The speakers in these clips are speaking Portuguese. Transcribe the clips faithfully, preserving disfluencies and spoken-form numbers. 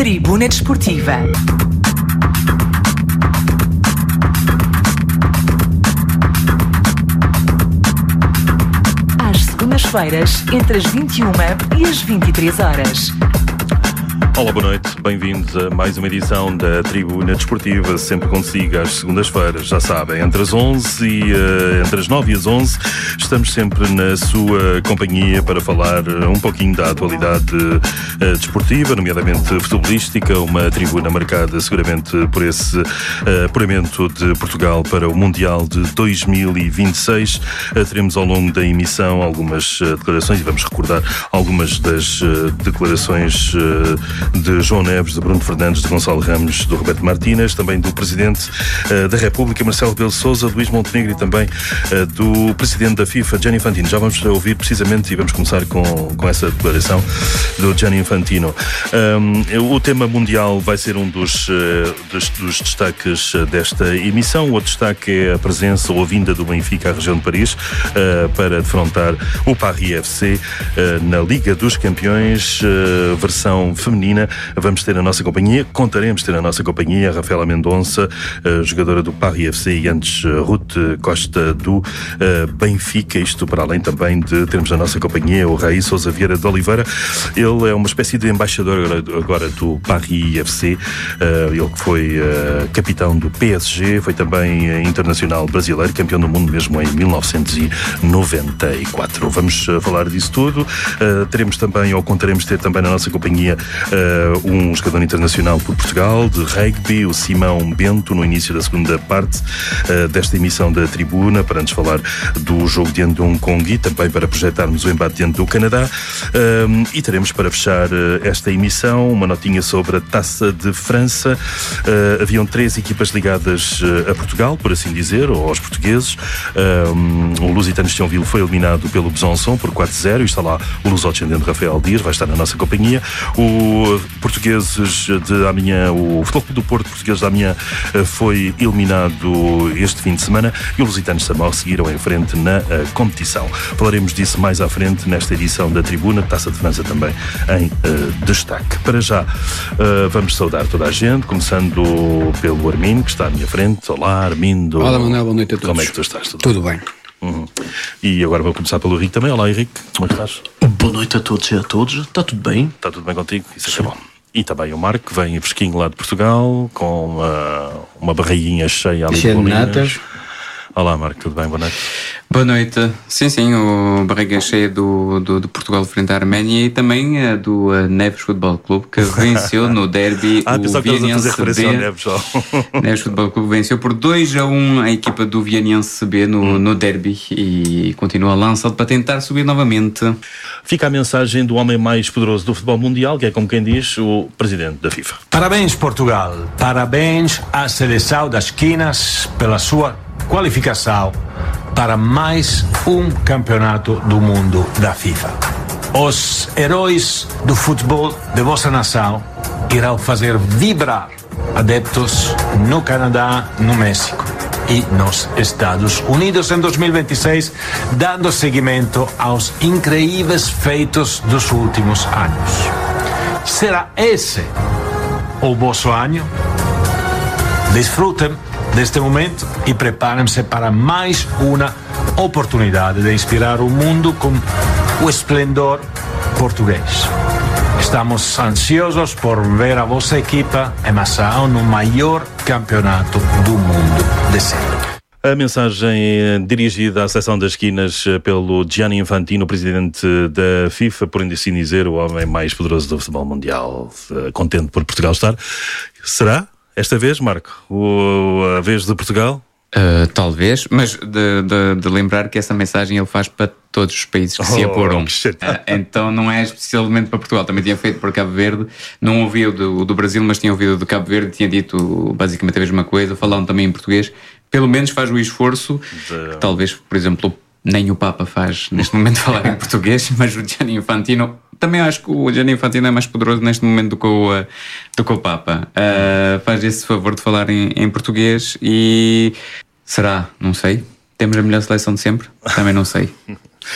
Tribuna Desportiva. Às segundas-feiras, entre as vinte e uma e as vinte e três horas. Olá, boa noite, bem-vindos a mais uma edição da Tribuna Desportiva, sempre consigo às segundas-feiras, já sabem, entre as onze e uh, entre as nove e as onze, estamos sempre na sua companhia para falar um pouquinho da atualidade uh, desportiva, nomeadamente futebolística, uma tribuna marcada seguramente por esse uh, apuramento de Portugal para o Mundial de dois mil e vinte e seis. Uh, teremos ao longo da emissão algumas uh, declarações e vamos recordar algumas das uh, declarações uh, de João Neves, de Bruno Fernandes, de Gonçalo Ramos, do Roberto Martínez, também do Presidente uh, da República, Marcelo Rebelo de Sousa, Luís Montenegro, e também uh, do Presidente da FIFA, Gianni Infantino. Já vamos ouvir precisamente e vamos começar com, com essa declaração do Gianni Infantino. Um, o tema mundial vai ser um dos, uh, dos, dos destaques desta emissão. O outro destaque é a presença ou a vinda do Benfica à região de Paris uh, para defrontar o Paris F C uh, na Liga dos Campeões, uh, versão feminina. Vamos ter a nossa companhia, contaremos ter a nossa companhia a Rafaela Mendonça, jogadora do Paris F C, e antes Ruth Costa do uh, Benfica. Isto para além também de termos a nossa companhia o Raí Sousa Vieira de Oliveira. Ele é uma espécie de embaixador agora, agora do Paris F C. Uh, ele que foi uh, capitão do P S G, foi também uh, internacional brasileiro, campeão do mundo mesmo em mil novecentos e noventa e quatro. Vamos uh, falar disso tudo. Uh, teremos também, ou contaremos ter também na nossa companhia Uh, um jogador internacional por Portugal de rugby, o Simão Bento, no início da segunda parte uh, desta emissão da Tribuna, para antes falar do jogo diante do Hong Kong e também para projetarmos o embate diante do Canadá. Uh, e teremos para fechar uh, esta emissão uma notinha sobre a Taça de França. Uh, haviam três equipas ligadas uh, a Portugal, por assim dizer, ou aos portugueses. Uh, o Lusitano de Thionville foi eliminado pelo Besançon por quatro a zero, e está lá o luso-descendente Rafael Dias, vai estar na nossa companhia. O Portugueses de Amanhã, o Futebol Clube do Porto Portugueses de Amanhã foi eliminado este fim de semana, e os Lusitanos de Samor seguiram em frente na uh, competição. Falaremos disso mais à frente nesta edição da Tribuna, Taça de França também em uh, destaque. Para já, uh, vamos saudar toda a gente, começando pelo Armindo, que está à minha frente. Olá, Armindo. Olá, Manuel, boa noite a todos. Como é que tu estás? Tudo, Tudo bem? Uhum. E agora vou começar pelo Henrique também. Olá, Henrique, como é que estás? Boa noite a todos e a todos. Está tudo bem? Está tudo bem contigo? Isso é que é bom. E também o Marco, que vem fresquinho lá de Portugal, com uma, uma barriguinha cheia ali cheia de de natas. Olá, Marco, tudo bem? Boa noite. Boa noite. Sim, sim, o barriga cheia do, do, do Portugal frente à Arménia, e também a do uh, Neves Futebol Clube, que venceu no derby ah, o Vianense B. Neves, Neves Futebol Clube venceu por dois a um a equipa do Vianense B no, hum. no derby, e continua lançado para tentar subir novamente. Fica a mensagem do homem mais poderoso do futebol mundial, que é, como quem diz, o presidente da FIFA. Parabéns, Portugal. Parabéns à seleção das Quinas pela sua qualificação para mais um campeonato do mundo da FIFA. Os heróis do futebol de vossa nação irão fazer vibrar adeptos no Canadá, no México e nos Estados Unidos em dois mil e vinte e seis, dando seguimento aos incríveis feitos dos últimos anos. Será esse o vosso ano? Desfrutem deste momento e preparem-se para mais uma oportunidade de inspirar o mundo com o esplendor português. Estamos ansiosos por ver a vossa equipa em ação no maior campeonato do mundo de sempre. A mensagem dirigida à Seleção das Quinas pelo Gianni Infantino, presidente da FIFA, por assim dizer, o homem mais poderoso do futebol mundial. Contente por Portugal estar. Será? Esta vez, Marco, o, a vez de Portugal? Uh, talvez, mas de, de, de lembrar que essa mensagem ele faz para todos os países que oh, se apuram. Que uh, então não é especialmente para Portugal. Também tinha feito por Cabo Verde. Não ouvi o do, do Brasil, mas tinha ouvido o do Cabo Verde. Tinha dito basicamente a mesma coisa. Falaram também em português. Pelo menos faz o esforço de... que talvez, por exemplo, nem o Papa faz neste momento falar em português, mas o Gianni Infantino... Também acho que o Gianni Infantino é mais poderoso neste momento do que o, do que o Papa. Uh, faz esse favor de falar em, em português e... Será? Não sei. Temos a melhor seleção de sempre? Também não sei.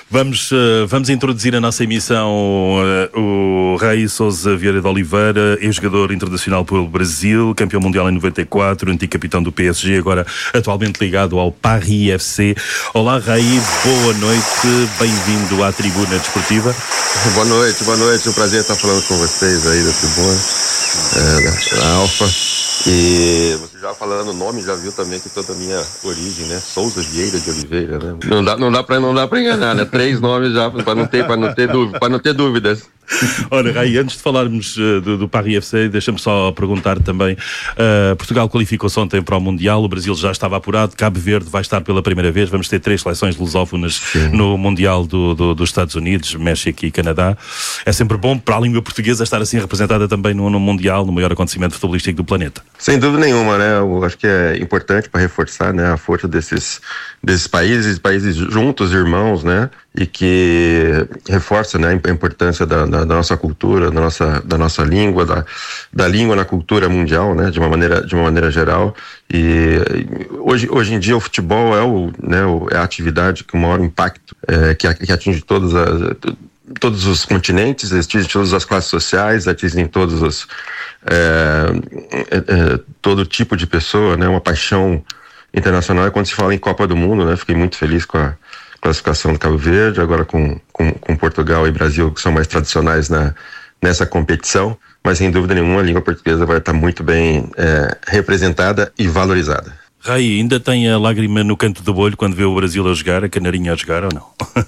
Vamos, uh, vamos introduzir a nossa emissão uh, o Raí Sousa Vieira de Oliveira, ex-jogador internacional pelo Brasil, campeão mundial em noventa e quatro, antigo capitão do P S G, agora atualmente ligado ao Paris F C. Olá Raí, boa noite, bem-vindo à Tribuna Desportiva. Boa noite, boa noite, é um prazer estar falando com vocês aí da Tribuna, é, da Alfa. E você já falando o nome, já viu também que toda a minha origem, né? Sousa Vieira de Oliveira, né? Não dá, não dá pra, não dá pra enganar, né? Três nomes já, pra não ter, pra não ter, dúvida, pra não ter dúvidas. Ora, Raí, antes de falarmos uh, do, do Paris F C, deixa-me só perguntar também, uh, Portugal qualificou-se ontem para o Mundial, o Brasil já estava apurado, Cabo Verde vai estar pela primeira vez, vamos ter três seleções lusófonas Sim. no Mundial do, do, dos Estados Unidos, México e Canadá. É sempre bom para a língua portuguesa estar assim representada também no, no Mundial, no maior acontecimento futebolístico do planeta. Sem dúvida nenhuma, né? Eu acho que é importante para reforçar, né, a força desses, desses países, países juntos, irmãos, né? E que reforça, né, a importância da, da, da nossa cultura, da nossa, da nossa língua, da, da língua na cultura mundial, né, de uma maneira, de uma maneira geral. E hoje, hoje em dia o futebol é, o, né, o, é a atividade com maior impacto, é, que, que atinge todas as, todos os continentes, atinge todas as classes sociais, atinge todos os, é, é, é, todo tipo de pessoa, né, uma paixão internacional. E quando se fala em Copa do Mundo, né, fiquei muito feliz com a classificação do Cabo Verde, agora com, com, com Portugal e Brasil, que são mais tradicionais na, nessa competição, mas sem dúvida nenhuma a língua portuguesa vai estar muito bem é, representada e valorizada. Raí, ainda tem a lágrima no canto do olho quando vê o Brasil a jogar, a canarinha a jogar ou não?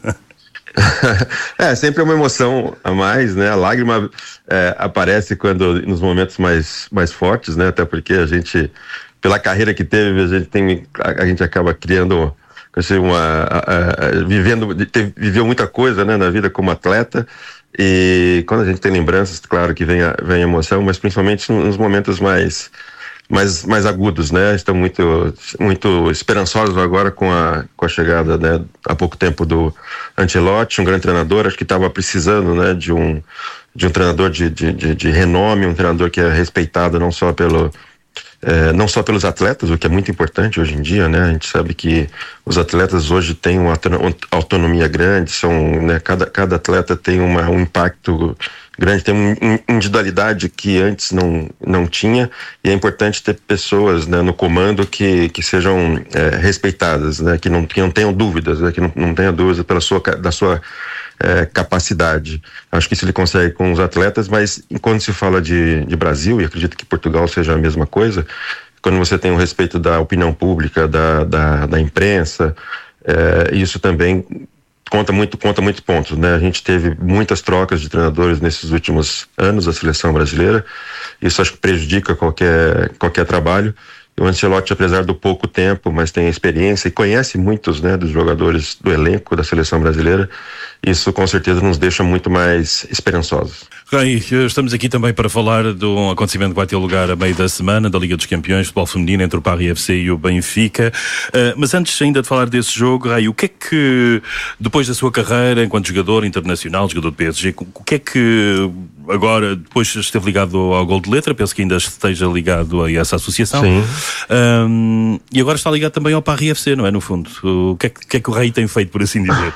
É, sempre uma emoção a mais, né? A lágrima é, aparece quando, nos momentos mais, mais fortes, né? Até porque a gente, pela carreira que teve, a gente, tem, a, a gente acaba criando... Uma, a, a, vivendo, teve, viveu muita coisa, né, na vida como atleta, e quando a gente tem lembranças, claro que vem a, vem a emoção, mas principalmente nos momentos mais, mais, mais agudos, né? Estamos muito, muito esperançosos agora com a, com a chegada, né, há pouco tempo do Ancelotti, um grande treinador. Acho que estava precisando, né, de um, de um treinador de, de, de, de renome, um treinador que é respeitado não só pelo É, não só pelos atletas, o que é muito importante hoje em dia, né? A gente sabe que os atletas hoje têm uma autonomia grande, são, né, cada, cada atleta tem uma, um impacto grande, tem uma individualidade que antes não, não tinha, e é importante ter pessoas, né, no comando que, que sejam é, respeitadas, né? Que não, que não tenham dúvidas, né? Que não, não tenham dúvidas pela sua, da sua É, capacidade. Acho que isso ele consegue com os atletas, mas quando se fala de, de Brasil, e acredito que Portugal seja a mesma coisa, quando você tem o respeito da opinião pública, da, da, da imprensa, é, isso também conta muito, conta muitos pontos, né? A gente teve muitas trocas de treinadores nesses últimos anos da seleção brasileira, isso acho que prejudica qualquer, qualquer trabalho. O Ancelotti, apesar do pouco tempo, mas tem experiência e conhece muitos, né, dos jogadores do elenco da seleção brasileira. Isso com certeza nos deixa muito mais esperançosos. Raí, estamos aqui também para falar de um acontecimento que vai ter lugar a meio da semana, da Liga dos Campeões, futebol feminino, entre o Paris F C e o Benfica. Uh, mas antes ainda de falar desse jogo, Raí, o que é que, depois da sua carreira enquanto jogador internacional, jogador do P S G, o que é que agora, depois esteve ligado ao Gol de Letra, penso que ainda esteja ligado a essa associação. Sim. Um, e agora está ligado também ao Paris F C, não é, no fundo? O que é que, que, é que o Raí tem feito, por assim dizer?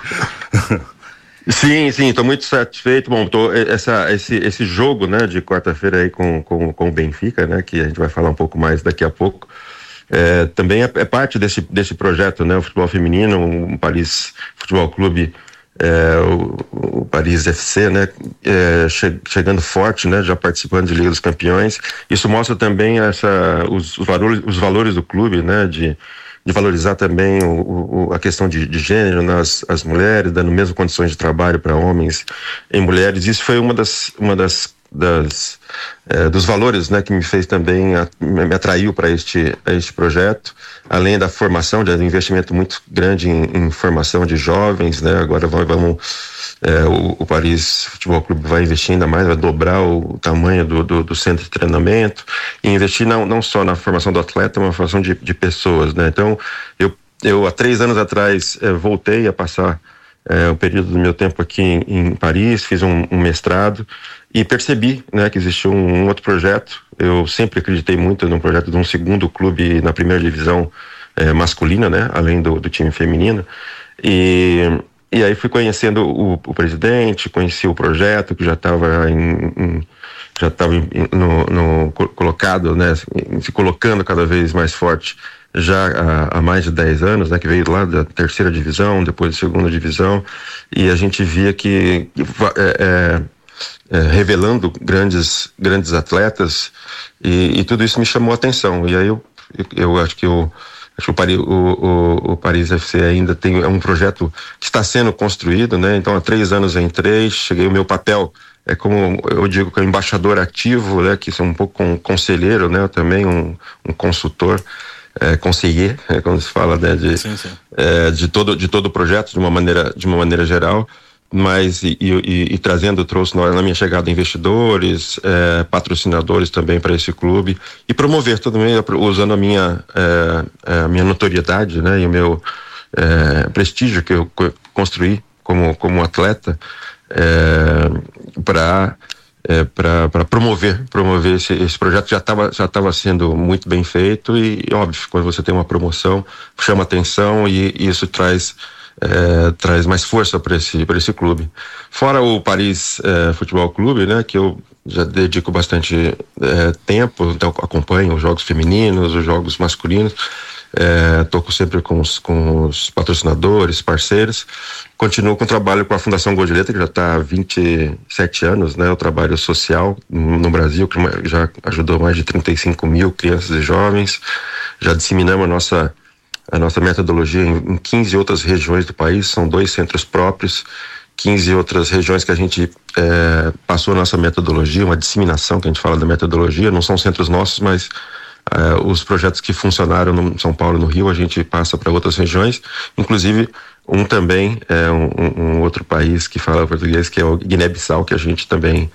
Sim, sim, estou muito satisfeito. Bom, tô, essa, esse, esse jogo, né, de quarta-feira aí com, com, com o Benfica, né, que a gente vai falar um pouco mais daqui a pouco, é, também é, é parte desse, desse projeto, né, o futebol feminino, o Paris Futebol Clube, é, o, o Paris F C, né, é, che, chegando forte, né, já participando de Liga dos Campeões. Isso mostra também essa, os, os, valores, os valores do clube, né, de de valorizar também o, o, a questão de, de gênero nas as mulheres, dando mesmo condições de trabalho para homens e mulheres. Isso foi uma das, uma das, das é, dos valores, né, que me fez também, a, me atraiu para este, este projeto, além da formação, de um investimento muito grande em, em formação de jovens, né. Agora vamos, vamos é, o, o Paris Futebol Clube vai investir ainda mais, vai dobrar o tamanho do, do, do centro de treinamento e investir não, não só na formação do atleta, mas na formação de, de pessoas, né. Então eu, eu há três anos atrás é, voltei a passar é, o período do meu tempo aqui em, em Paris, fiz um, um mestrado e percebi, né, que existia um, um outro projeto. Eu sempre acreditei muito num projeto de um segundo clube na primeira divisão é, masculina, né, além do, do time feminino, e e aí fui conhecendo o, o presidente, conheci o projeto que já estava em, em, já estava no, no, colocado, né, se colocando cada vez mais forte já há, há mais de dez anos, né, que veio lá da terceira divisão, depois da segunda divisão, e a gente via que é, é, é, revelando grandes, grandes atletas, e, e tudo isso me chamou a atenção. E aí eu, eu acho que eu Acho que o Paris, o, o, o Paris F C ainda tem é um projeto que está sendo construído, né? Então há três anos eu entrei, cheguei, o meu papel é como eu digo, que é um embaixador ativo, né? Que sou um pouco um conselheiro, né? também um, um consultor, é, conselheiro, é, quando se fala, né? De, sim, sim. É, de todo de todo o projeto de uma maneira de uma maneira geral. Mas e, e, e trazendo, trouxe na, na minha chegada investidores, é, patrocinadores também para esse clube, e promover também, usando a minha, é, a minha notoriedade, né, e o meu é, prestígio que eu construí como, como atleta, é, para é, para promover promover esse, esse projeto. Já estava já estava sendo muito bem feito, e óbvio, quando você tem uma promoção, chama atenção, e, e isso traz É, traz mais força para esse, para esse clube. Fora o Paris é, Futebol Clube, né, que eu já dedico bastante é, tempo, então acompanho os jogos femininos, os jogos masculinos, é, toco sempre com os, com os patrocinadores, parceiros, continuo com o trabalho com a Fundação Gol de Letra, que já está há vinte e sete anos, né, o trabalho social no, no Brasil, que já ajudou mais de trinta e cinco mil crianças e jovens, já disseminamos a nossa a nossa metodologia em quinze outras regiões do país, são dois centros próprios, quinze outras regiões que a gente é, passou a nossa metodologia, uma disseminação que a gente fala da metodologia, não são centros nossos, mas é, os projetos que funcionaram no São Paulo e no Rio, a gente passa para outras regiões, inclusive um também, é, um, um outro país que fala português, que é o Guiné-Bissau, que a gente também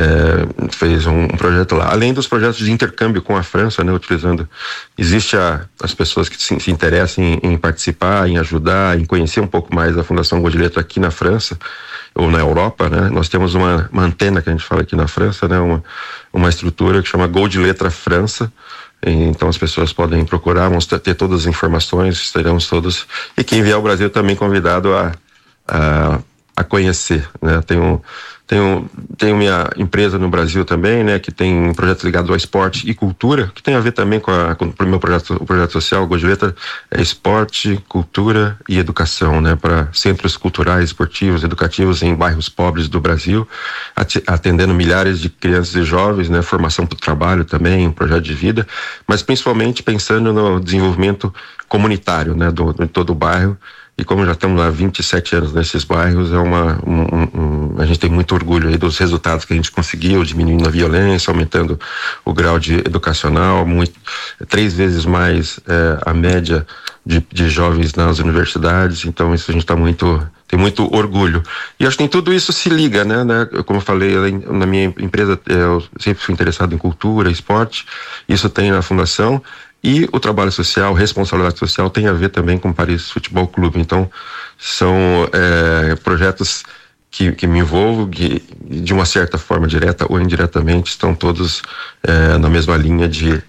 É, fez um, um projeto lá, além dos projetos de intercâmbio com a França, né, utilizando, existe a, as pessoas que se, se interessam em, em participar, em ajudar, em conhecer um pouco mais a Fundação Gol de Letra aqui na França ou na Europa, né, nós temos uma, uma antena que a gente fala aqui na França, né, uma, uma estrutura que chama Gol de Letra França. Então as pessoas podem procurar, vão ter todas as informações, teremos todos, e quem vier ao Brasil também convidado a, a, a conhecer, né, tem um Tenho, tenho minha empresa no Brasil também, né, que tem projetos ligados ao esporte e cultura, que tem a ver também com, a, com o meu projeto, o projeto social, o Gol de Letra, é esporte, cultura e educação, né, para centros culturais, esportivos, educativos em bairros pobres do Brasil, atendendo milhares de crianças e jovens, né, formação para o trabalho também, um projeto de vida, mas principalmente pensando no desenvolvimento comunitário, né, do, de todo o bairro. E como já estamos há vinte e sete anos nesses bairros, é uma, um, um, a gente tem muito orgulho aí dos resultados que a gente conseguiu, diminuindo a violência, aumentando o grau de educacional, muito, três vezes mais é, a média de, de jovens nas universidades. Então isso a gente está muito, tem muito orgulho. E acho que em tudo isso se liga, né? né? Como eu falei, na minha empresa eu sempre fui interessado em cultura, esporte, isso tem na fundação. E o trabalho social, responsabilidade social tem a ver também com o Paris Futebol Clube. Então, são é, projetos que, que me envolvo, que de uma certa forma, direta ou indiretamente, estão todos é, na mesma linha de,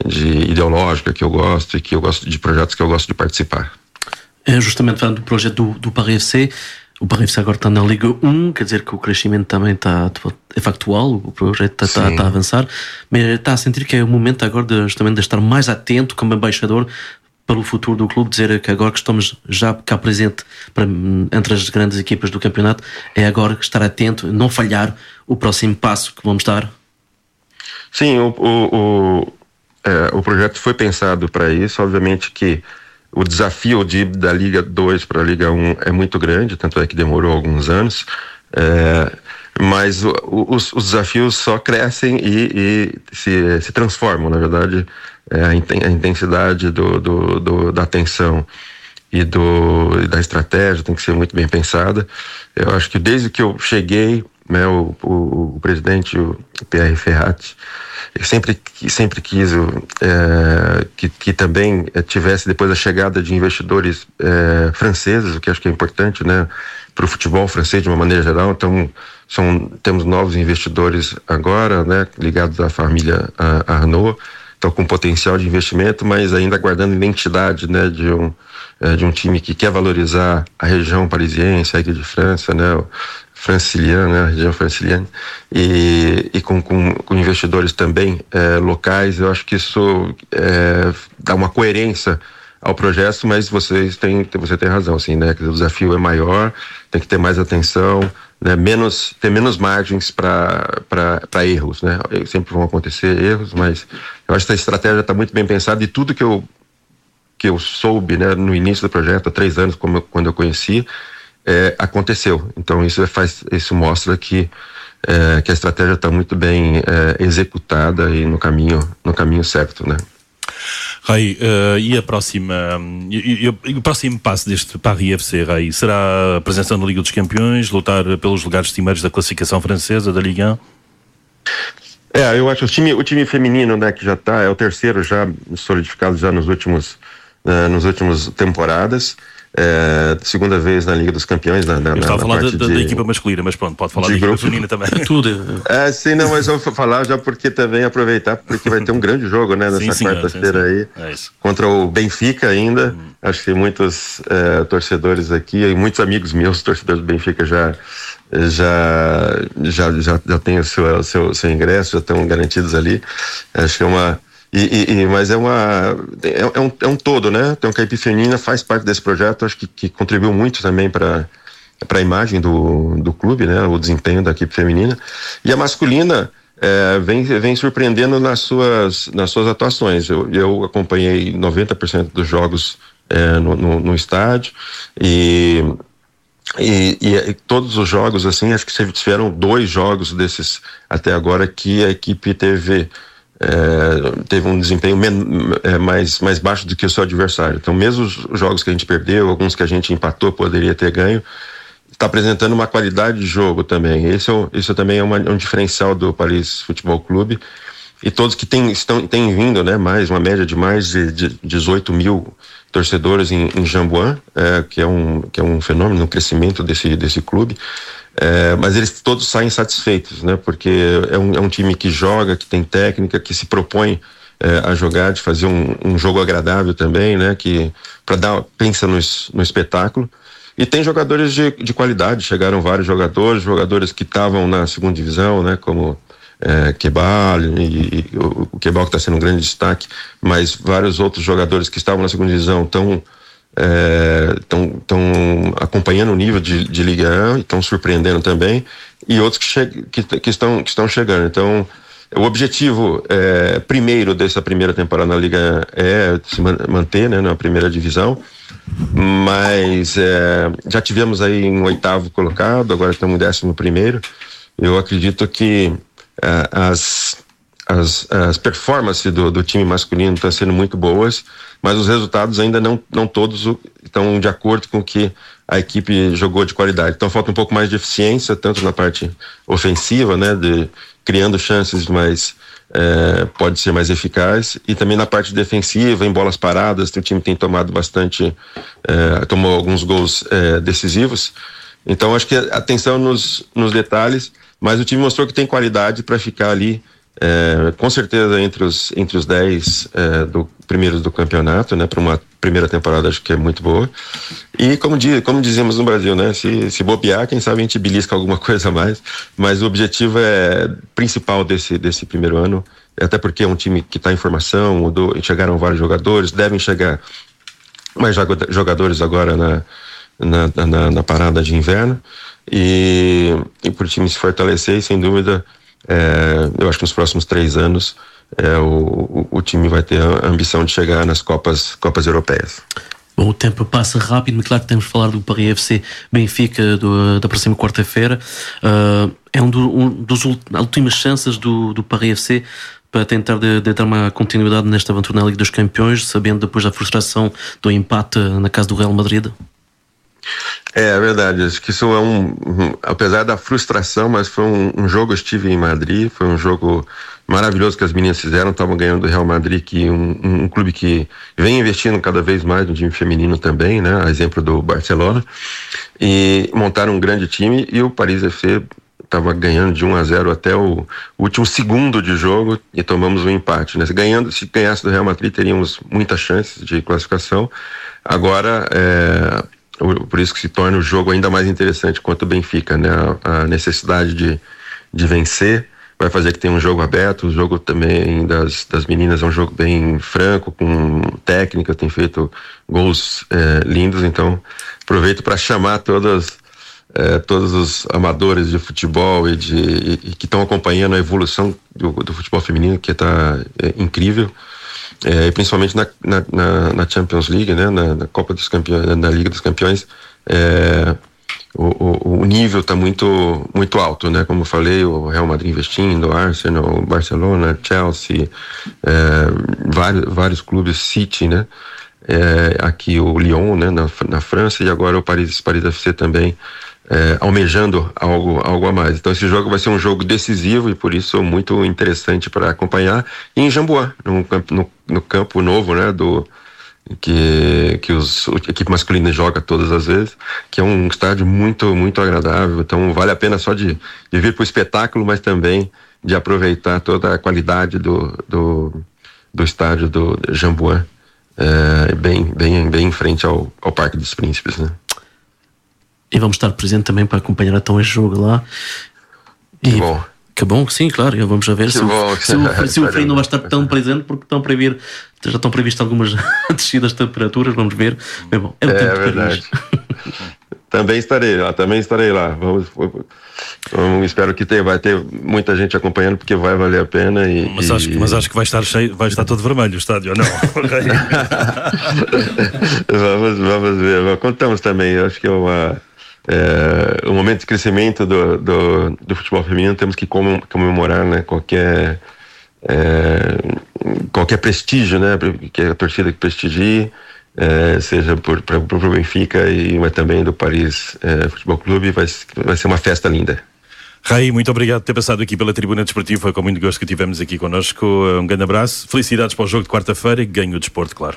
de ideológica que eu gosto e que eu gosto de projetos que eu gosto de participar. É, justamente falando do projeto do, do Paris F C, o Paris F C agora está na Liga um, quer dizer que o crescimento também está, é factual, o projeto está, está, está a avançar, mas está a sentir que é o momento agora de, justamente de estar mais atento como embaixador para o futuro do clube, dizer que agora que estamos já cá presente para, entre as grandes equipas do campeonato, é agora estar atento, não falhar o próximo passo que vamos dar. Sim, o, o, o, é, o projeto foi pensado para isso, obviamente que o desafio de ir da Liga dois para a Liga um é muito grande, tanto é que demorou alguns anos, é, mas o, os, os desafios só crescem e, e se, se transformam, na verdade, é, a intensidade do, do, do, da atenção e, do, e da estratégia tem que ser muito bem pensada. Eu acho que desde que eu cheguei, né, o, o, o presidente, o Pierre Ferrat, eu sempre, sempre quis é, que, que também tivesse, depois da chegada de investidores é, franceses, o que acho que é importante, né, para o futebol francês de uma maneira geral. Então, são, temos novos investidores agora, né, ligados à família Arnault, então com potencial de investimento, mas ainda guardando identidade, né, de um, é, de um time que quer valorizar a região parisiense, a Ilha de França, né, franciliana, né, a região franciliana, e, e com, com, com investidores também é, locais. Eu acho que isso é, dá uma coerência ao projeto, mas vocês têm, você tem razão, assim, né, que o desafio é maior, tem que ter mais atenção, né, menos, ter menos margens para erros, né, sempre vão acontecer erros, mas eu acho que a estratégia está muito bem pensada, e tudo que eu, que eu soube, né, no início do projeto, há três anos, como eu, quando eu conheci, é, aconteceu. Então isso faz, isso mostra que, é, que a estratégia está muito bem é, executada e no caminho, no caminho certo, né. Ray, uh, e a próxima e, e, e o próximo passo deste Paris F C, Ray, será a presença na Liga dos Campeões, lutar pelos lugares cimeiros da classificação francesa, da Ligue um? É, eu acho que o time, o time feminino, né, que já está, é o terceiro já solidificado já nos últimos, uh, nos últimos temporadas. É, segunda vez na Liga dos Campeões. Na, na, eu estava na a falar da, de, da equipa masculina, mas pronto, pode falar da equipa grupo. feminina também. Tudo. É, sim, não, mas eu vou falar já porque também aproveitar, porque vai ter um grande jogo, né, nessa quarta-feira aí, é isso. Contra o Benfica ainda. Hum. Acho que muitos é, torcedores aqui, e muitos amigos meus, torcedores do Benfica, já já já já, já têm o seu, o seu, seu ingresso, já estão garantidos ali. Acho que é uma E, e, mas é uma é, é, um, é um todo, né? Então a equipe feminina faz parte desse projeto, acho que, que contribuiu muito também para para a imagem do, do clube, né? O desempenho da equipe feminina. E a masculina é, vem, vem surpreendendo nas suas, nas suas atuações. Eu, eu acompanhei noventa por cento dos jogos é, no, no, no estádio e, e, e todos os jogos, assim, acho que tiveram dois jogos desses até agora que a equipe teve É, teve um desempenho men- é, mais, mais baixo do que o seu adversário. Então mesmo os jogos que a gente perdeu, alguns que a gente empatou, poderia ter ganho, está apresentando uma qualidade de jogo também. Esse, é, isso também é uma, um diferencial do Paris Futebol Clube, e todos que têm, estão, têm vindo, né, mais, uma média de mais de, de dezoito mil torcedores em, em Jambuan, é, que, é um, que é um fenômeno, um crescimento desse, desse clube. É, mas eles todos saem satisfeitos, né? Porque é um, é um time que joga, que tem técnica, que se propõe é, a jogar, de fazer um, um jogo agradável também, né? Que para dar pensa no, no espetáculo. E tem jogadores de, de qualidade, chegaram vários jogadores, jogadores que estavam na segunda divisão, né? Como é, Kebal, e, e o, o Kebal que está sendo um grande destaque, mas vários outros jogadores que estavam na segunda divisão estão estão é, acompanhando o nível de, de Liga um e estão surpreendendo também, e outros que, che- que, que, estão, que estão chegando. Então o objetivo é, primeiro dessa primeira temporada na Liga é se man- manter, né, na primeira divisão, mas é, já tivemos aí um oitavo colocado, agora estamos em décimo primeiro. Eu acredito que é, as As, as performances do, do time masculino estão sendo muito boas, mas os resultados ainda não, não todos estão de acordo com o que a equipe jogou de qualidade. Então falta um pouco mais de eficiência, tanto na parte ofensiva, né, de, criando chances, mas é, pode ser mais eficaz, e também na parte defensiva, em bolas paradas, o time tem tomado bastante, é, tomou alguns gols é, decisivos. Então acho que atenção nos, nos detalhes, mas o time mostrou que tem qualidade para ficar ali, É, com certeza entre os, entre os dez é, do, primeiros do campeonato, né, para uma primeira temporada acho que é muito boa. E como, diz, como dizemos no Brasil, né, se, se bobear, quem sabe a gente belisca alguma coisa a mais, mas o objetivo é principal desse, desse primeiro ano, até porque é um time que está em formação, mudou, chegaram vários jogadores, devem chegar mais jogadores agora na, na, na, na parada de inverno, e, e para o time se fortalecer, e sem dúvida É, eu acho que nos próximos três anos é, o, o time vai ter a ambição de chegar nas Copas, Copas Europeias. Bom, o tempo passa rápido, mas claro que temos de falar do Paris F C Benfica do, da próxima quarta-feira. Uh, é um, do, um dos últimas chances do, do Paris F C para tentar de, de dar uma continuidade nesta aventura na Liga dos Campeões, sabendo depois da frustração do empate na casa do Real Madrid. É, é verdade, acho que isso é um, um apesar da frustração, mas foi um, um jogo, eu estive em Madrid, foi um jogo maravilhoso que as meninas fizeram, estavam ganhando do Real Madrid, que um, um, um clube que vem investindo cada vez mais no time feminino também, né, a exemplo do Barcelona, e montaram um grande time, e o Paris F C estava ganhando de um a zero até o último segundo de jogo e tomamos um empate, né? Se, ganhando, se ganhasse do Real Madrid, teríamos muitas chances de classificação. Agora, é, por isso que se torna o jogo ainda mais interessante quanto o Benfica, né? A, a necessidade de, de vencer vai fazer que tenha um jogo aberto. O jogo também das, das meninas é um jogo bem franco, com técnica, tem feito gols é, lindos, então aproveito para chamar todas, é, todos os amadores de futebol e, de, e, e que estão acompanhando a evolução do, do futebol feminino, que está é, incrível, é, e principalmente na, na, na, na Champions League, né, na, na Copa dos Campeões, na Liga dos Campeões. é, O, o, o nível está muito, muito alto, né? Como eu falei, o Real Madrid investindo, Arsenal, Barcelona, Chelsea, é, vários, vários clubes, City, né? É, aqui o Lyon, né? Na, na França, e agora o Paris, Paris F C também é, almejando algo, algo a mais. Então esse jogo vai ser um jogo decisivo e por isso muito interessante para acompanhar. E em Jamboa, no, no, no campo novo, né? Do que, que os, a equipe masculina joga todas as vezes, que é um estádio muito, muito agradável, então vale a pena só de, de vir para o espetáculo, mas também de aproveitar toda a qualidade do, do, do estádio do Jamboa, é, bem, bem, bem em frente ao, ao Parque dos Príncipes, né? E vamos estar presente também para acompanhar então este jogo lá. Que e... bom. Que bom, sim, claro, vamos a ver se, bom, o, se, o, se o frio não vai estar tão presente, porque estão prever, já estão previstas algumas descidas de temperaturas, vamos ver. Bem, bom, é o é tempo de verdade. Paris. Também estarei lá, também estarei lá. Vamos, vamos, espero que tenha, vai ter muita gente acompanhando, porque vai valer a pena. E, mas, acho, e... mas acho que vai estar cheio, vai estar todo vermelho o estádio, não? vamos, vamos ver. Contamos também, acho que é uma. É, um momento de crescimento do, do, do futebol feminino, temos que comemorar, né, qualquer, é, qualquer prestígio, né, que a torcida que prestigie, é, seja para o Benfica e mas também do Paris é, Futebol Clube, vai, vai ser uma festa linda. Raí, muito obrigado por ter passado aqui pela Tribuna Desportiva, foi com muito gosto que tivemos aqui connosco. Um grande abraço, felicidades para o jogo de quarta-feira e ganho o desporto, claro.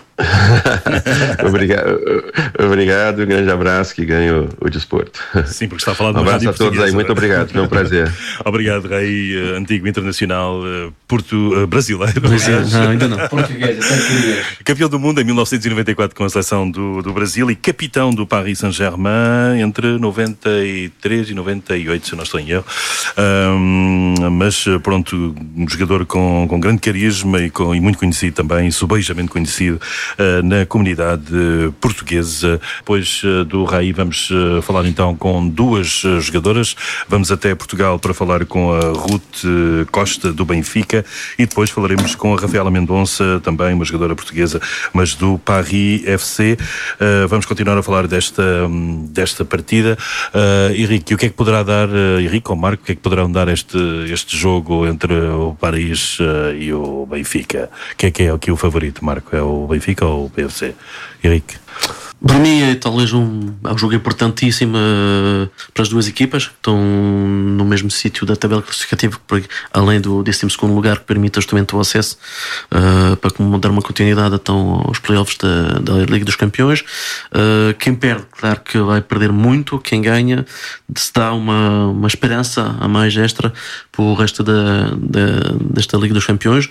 obrigado, obrigado, grande abraço, que ganho o desporto. Sim, porque está a falar de um abraço a todos aí, muito obrigado, foi um prazer. Obrigado, Raí, antigo internacional porto, brasileiro. Não, ainda não. Português, campeão do mundo em mil novecentos e noventa e quatro com a seleção do, do Brasil e capitão do Paris Saint-Germain entre noventa e três e noventa e oito, se não estou em erro. Um, mas pronto, um jogador com, com grande carisma e, com, e muito conhecido também, sobejamente conhecido uh, na comunidade portuguesa. Depois uh, do Raí vamos uh, falar então com duas uh, jogadoras. Vamos até Portugal para falar com a Ruth uh, Costa do Benfica e depois falaremos com a Rafaela Mendonça, também uma jogadora portuguesa, mas do Paris F C. Uh, vamos continuar a falar desta, um, desta partida. Uh, Henrique, o que é que poderá dar, uh, Henrique ou Marco, o que é que poderão dar este, este jogo entre o Paris uh, e o Benfica? O que é que é aqui o favorito, Marco? É o Benfica ou o P F C? Henrique? Para mim é talvez um, é um jogo importantíssimo uh, para as duas equipas que estão no mesmo sítio da tabela classificativa, porque, além do décimo segundo lugar que permite justamente o acesso uh, para dar uma continuidade então, aos playoffs da, da Liga dos Campeões. Uh, quem perde, claro que vai perder muito, quem ganha se dá uma, uma esperança a mais extra para o resto da, da, desta Liga dos Campeões.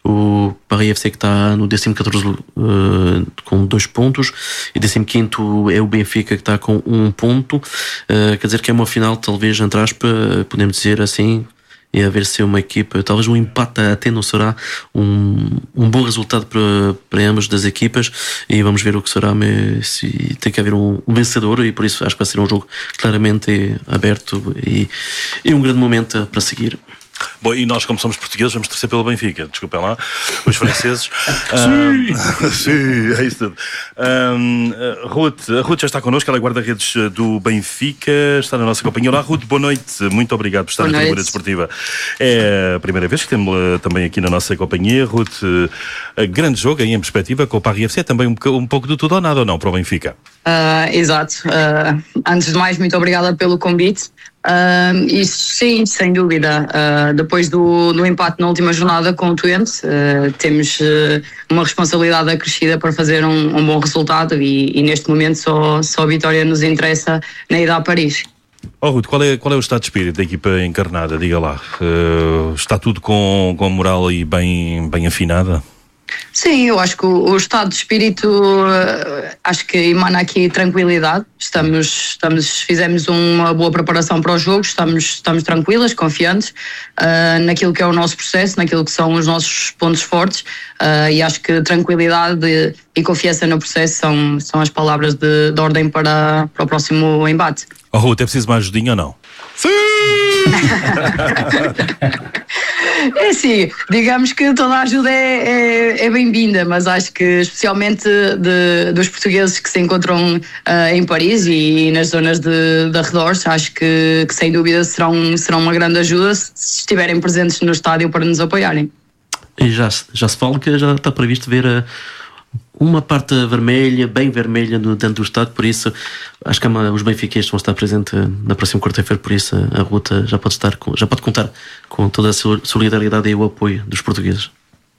O Paris F C que está no décimo quatorze uh, com dois pontos e décimo quinto é o Benfica que está com um ponto. Uh, quer dizer que é uma final, talvez, entre aspas, podemos dizer assim, e a ver se é uma equipa, talvez um empate até não será um, um bom resultado para, para ambas das equipas, e vamos ver o que será, mas se tem que haver um, um vencedor, e por isso acho que vai ser um jogo claramente aberto e, e um grande momento para seguir. Bom, e nós, como somos portugueses, vamos torcer pelo Benfica. Desculpem lá, os franceses. Sim! um, sim, é isso tudo. Um, uh, Ruth, a Ruth já está connosco, ela é guarda-redes do Benfica, está na nossa companhia. Olá, Ruth, boa noite, muito obrigado por estar na Tribuna Desportiva. É a primeira vez que temos-la também aqui na nossa companhia. Ruth, uh, grande jogo aí em perspectiva com o Paris F C, também um, um pouco de tudo ou nada, ou não, para o Benfica? Uh, exato. Uh, antes de mais, muito obrigada pelo convite. Uh, e sim, sem dúvida, uh, depois do, do empate na última jornada com o Twente, uh, temos uh, uma responsabilidade acrescida para fazer um, um bom resultado, e, e neste momento só, só a vitória nos interessa na ida a Paris. Oh, Ruth, qual é, qual é o estado de espírito da equipa encarnada? Diga lá. Uh, está tudo com, com a moral aí bem, bem afinada? Sim, eu acho que o, o estado de espírito, uh, acho que emana aqui tranquilidade. Estamos, estamos, fizemos uma boa preparação para os jogos, estamos, estamos tranquilas, confiantes uh, naquilo que é o nosso processo, naquilo que são os nossos pontos fortes, uh, e acho que tranquilidade e confiança no processo são, são as palavras de, de ordem para, para o próximo embate. Oh, Ruth, é preciso mais ajudinha ou não? Sim! É assim, digamos que toda a ajuda é, é, é bem-vinda, mas acho que especialmente de, dos portugueses que se encontram uh, em Paris e nas zonas de, de arredores, acho que, que sem dúvida serão, serão uma grande ajuda se estiverem presentes no estádio para nos apoiarem. E já, já se fala que já está previsto ver a uma parte vermelha, bem vermelha no, dentro do estádio, por isso acho que os benfiquistas vão estar presentes na próxima quarta-feira, por isso a Ruta já pode estar com, já pode contar com toda a solidariedade e o apoio dos portugueses.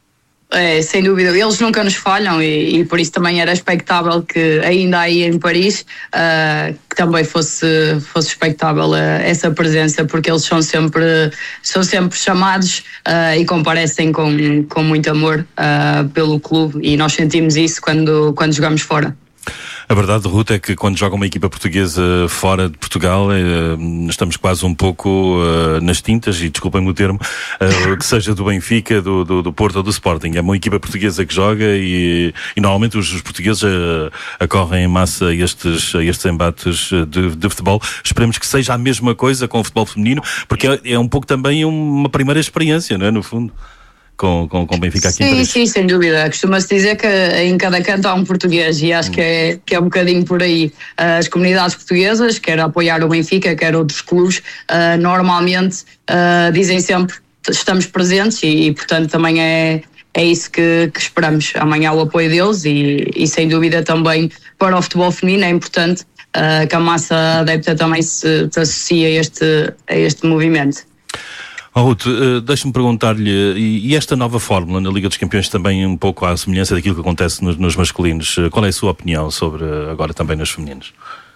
É, sem dúvida, eles nunca nos falham e, e por isso também era expectável que ainda aí em Paris uh, que também fosse, fosse expectável uh, essa presença, porque eles são sempre, são sempre chamados uh, e comparecem com, com muito amor uh, pelo clube, e nós sentimos isso quando, quando jogamos fora. A verdade, Ruth, é que quando joga uma equipa portuguesa fora de Portugal, estamos quase um pouco nas tintas, e desculpem-me o termo, que seja do Benfica, do, do, do Porto ou do Sporting. É uma equipa portuguesa que joga e, e normalmente os, os portugueses acorrem em massa a estes, a estes embates de, de futebol. Esperemos que seja a mesma coisa com o futebol feminino, porque é, é um pouco também uma primeira experiência, não é, no fundo? Com, com, com o Benfica aqui sim, em Paris. Sim, sem dúvida. Costuma-se dizer que em cada canto há um português, e acho hum. que, é, que é um bocadinho por aí. As comunidades portuguesas, quer apoiar o Benfica, quer outros clubes, uh, normalmente uh, dizem sempre que estamos presentes, e, e portanto também é, é isso que, que esperamos. Amanhã o apoio deles e, e sem dúvida também para o futebol feminino é importante uh, que a massa adepta também se, se associe a este, a este movimento. Oh, Ruth, uh, deixa-me perguntar-lhe, e, e esta nova fórmula na Liga dos Campeões também um pouco à semelhança daquilo que acontece nos, nos masculinos, uh, qual é a sua opinião sobre uh, agora também nos femininos?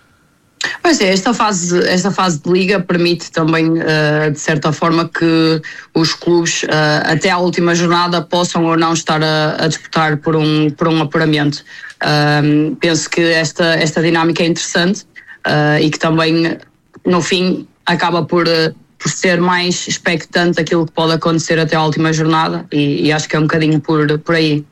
Pois é, esta fase, esta fase de Liga permite também, uh, de certa forma, que os clubes, uh, até à última jornada, possam ou não estar a, a disputar por um, por um apuramento. Uh, penso que esta, esta dinâmica é interessante uh, e que também, no fim, acaba por... Uh, por ser mais expectante daquilo que pode acontecer até à última jornada, e, e acho que é um bocadinho por, por aí.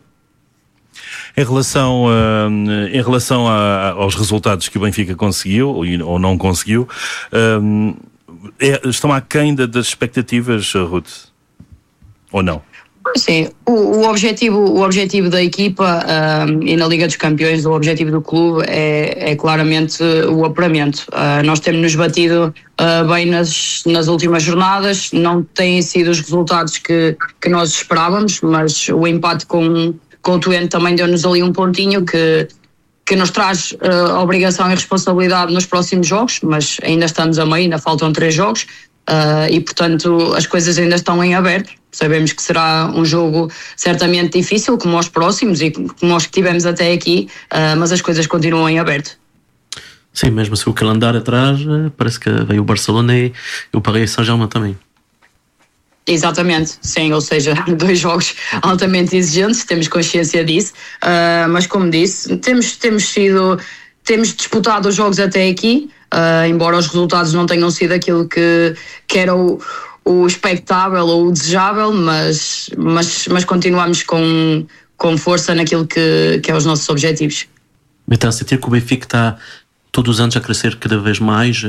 Em relação, uh, em relação a, aos resultados que o Benfica conseguiu, ou, ou não conseguiu, uh, é, estão aquém das expectativas, Ruth? Ou não? Sim, o, o, objetivo, o objetivo da equipa um, e na Liga dos Campeões, o objetivo do clube é, é claramente o apuramento. Uh, nós temos nos batido uh, bem nas, nas últimas jornadas, não têm sido os resultados que, que nós esperávamos, mas o empate com, com o Twente também deu-nos ali um pontinho que, que nos traz uh, a obrigação e responsabilidade nos próximos jogos, mas ainda estamos a meio, ainda faltam três jogos. Uh, e portanto as coisas ainda estão em aberto. Sabemos que será um jogo certamente difícil, como os próximos e como os que tivemos até aqui, uh, mas as coisas continuam em aberto. Sim, mesmo se o calendário atrás, parece que veio o Barcelona e o Paris Saint-Germain também. Exatamente, sim, ou seja, dois jogos altamente exigentes, temos consciência disso, uh, mas como disse, temos, temos sido, temos disputado os jogos até aqui. Uh, embora os resultados não tenham sido aquilo que, que era o, o expectável ou o desejável, mas, mas, mas continuamos com, com força naquilo que, que é os nossos objetivos. Está a sentir que o Benfica está todos os anos a crescer cada vez mais?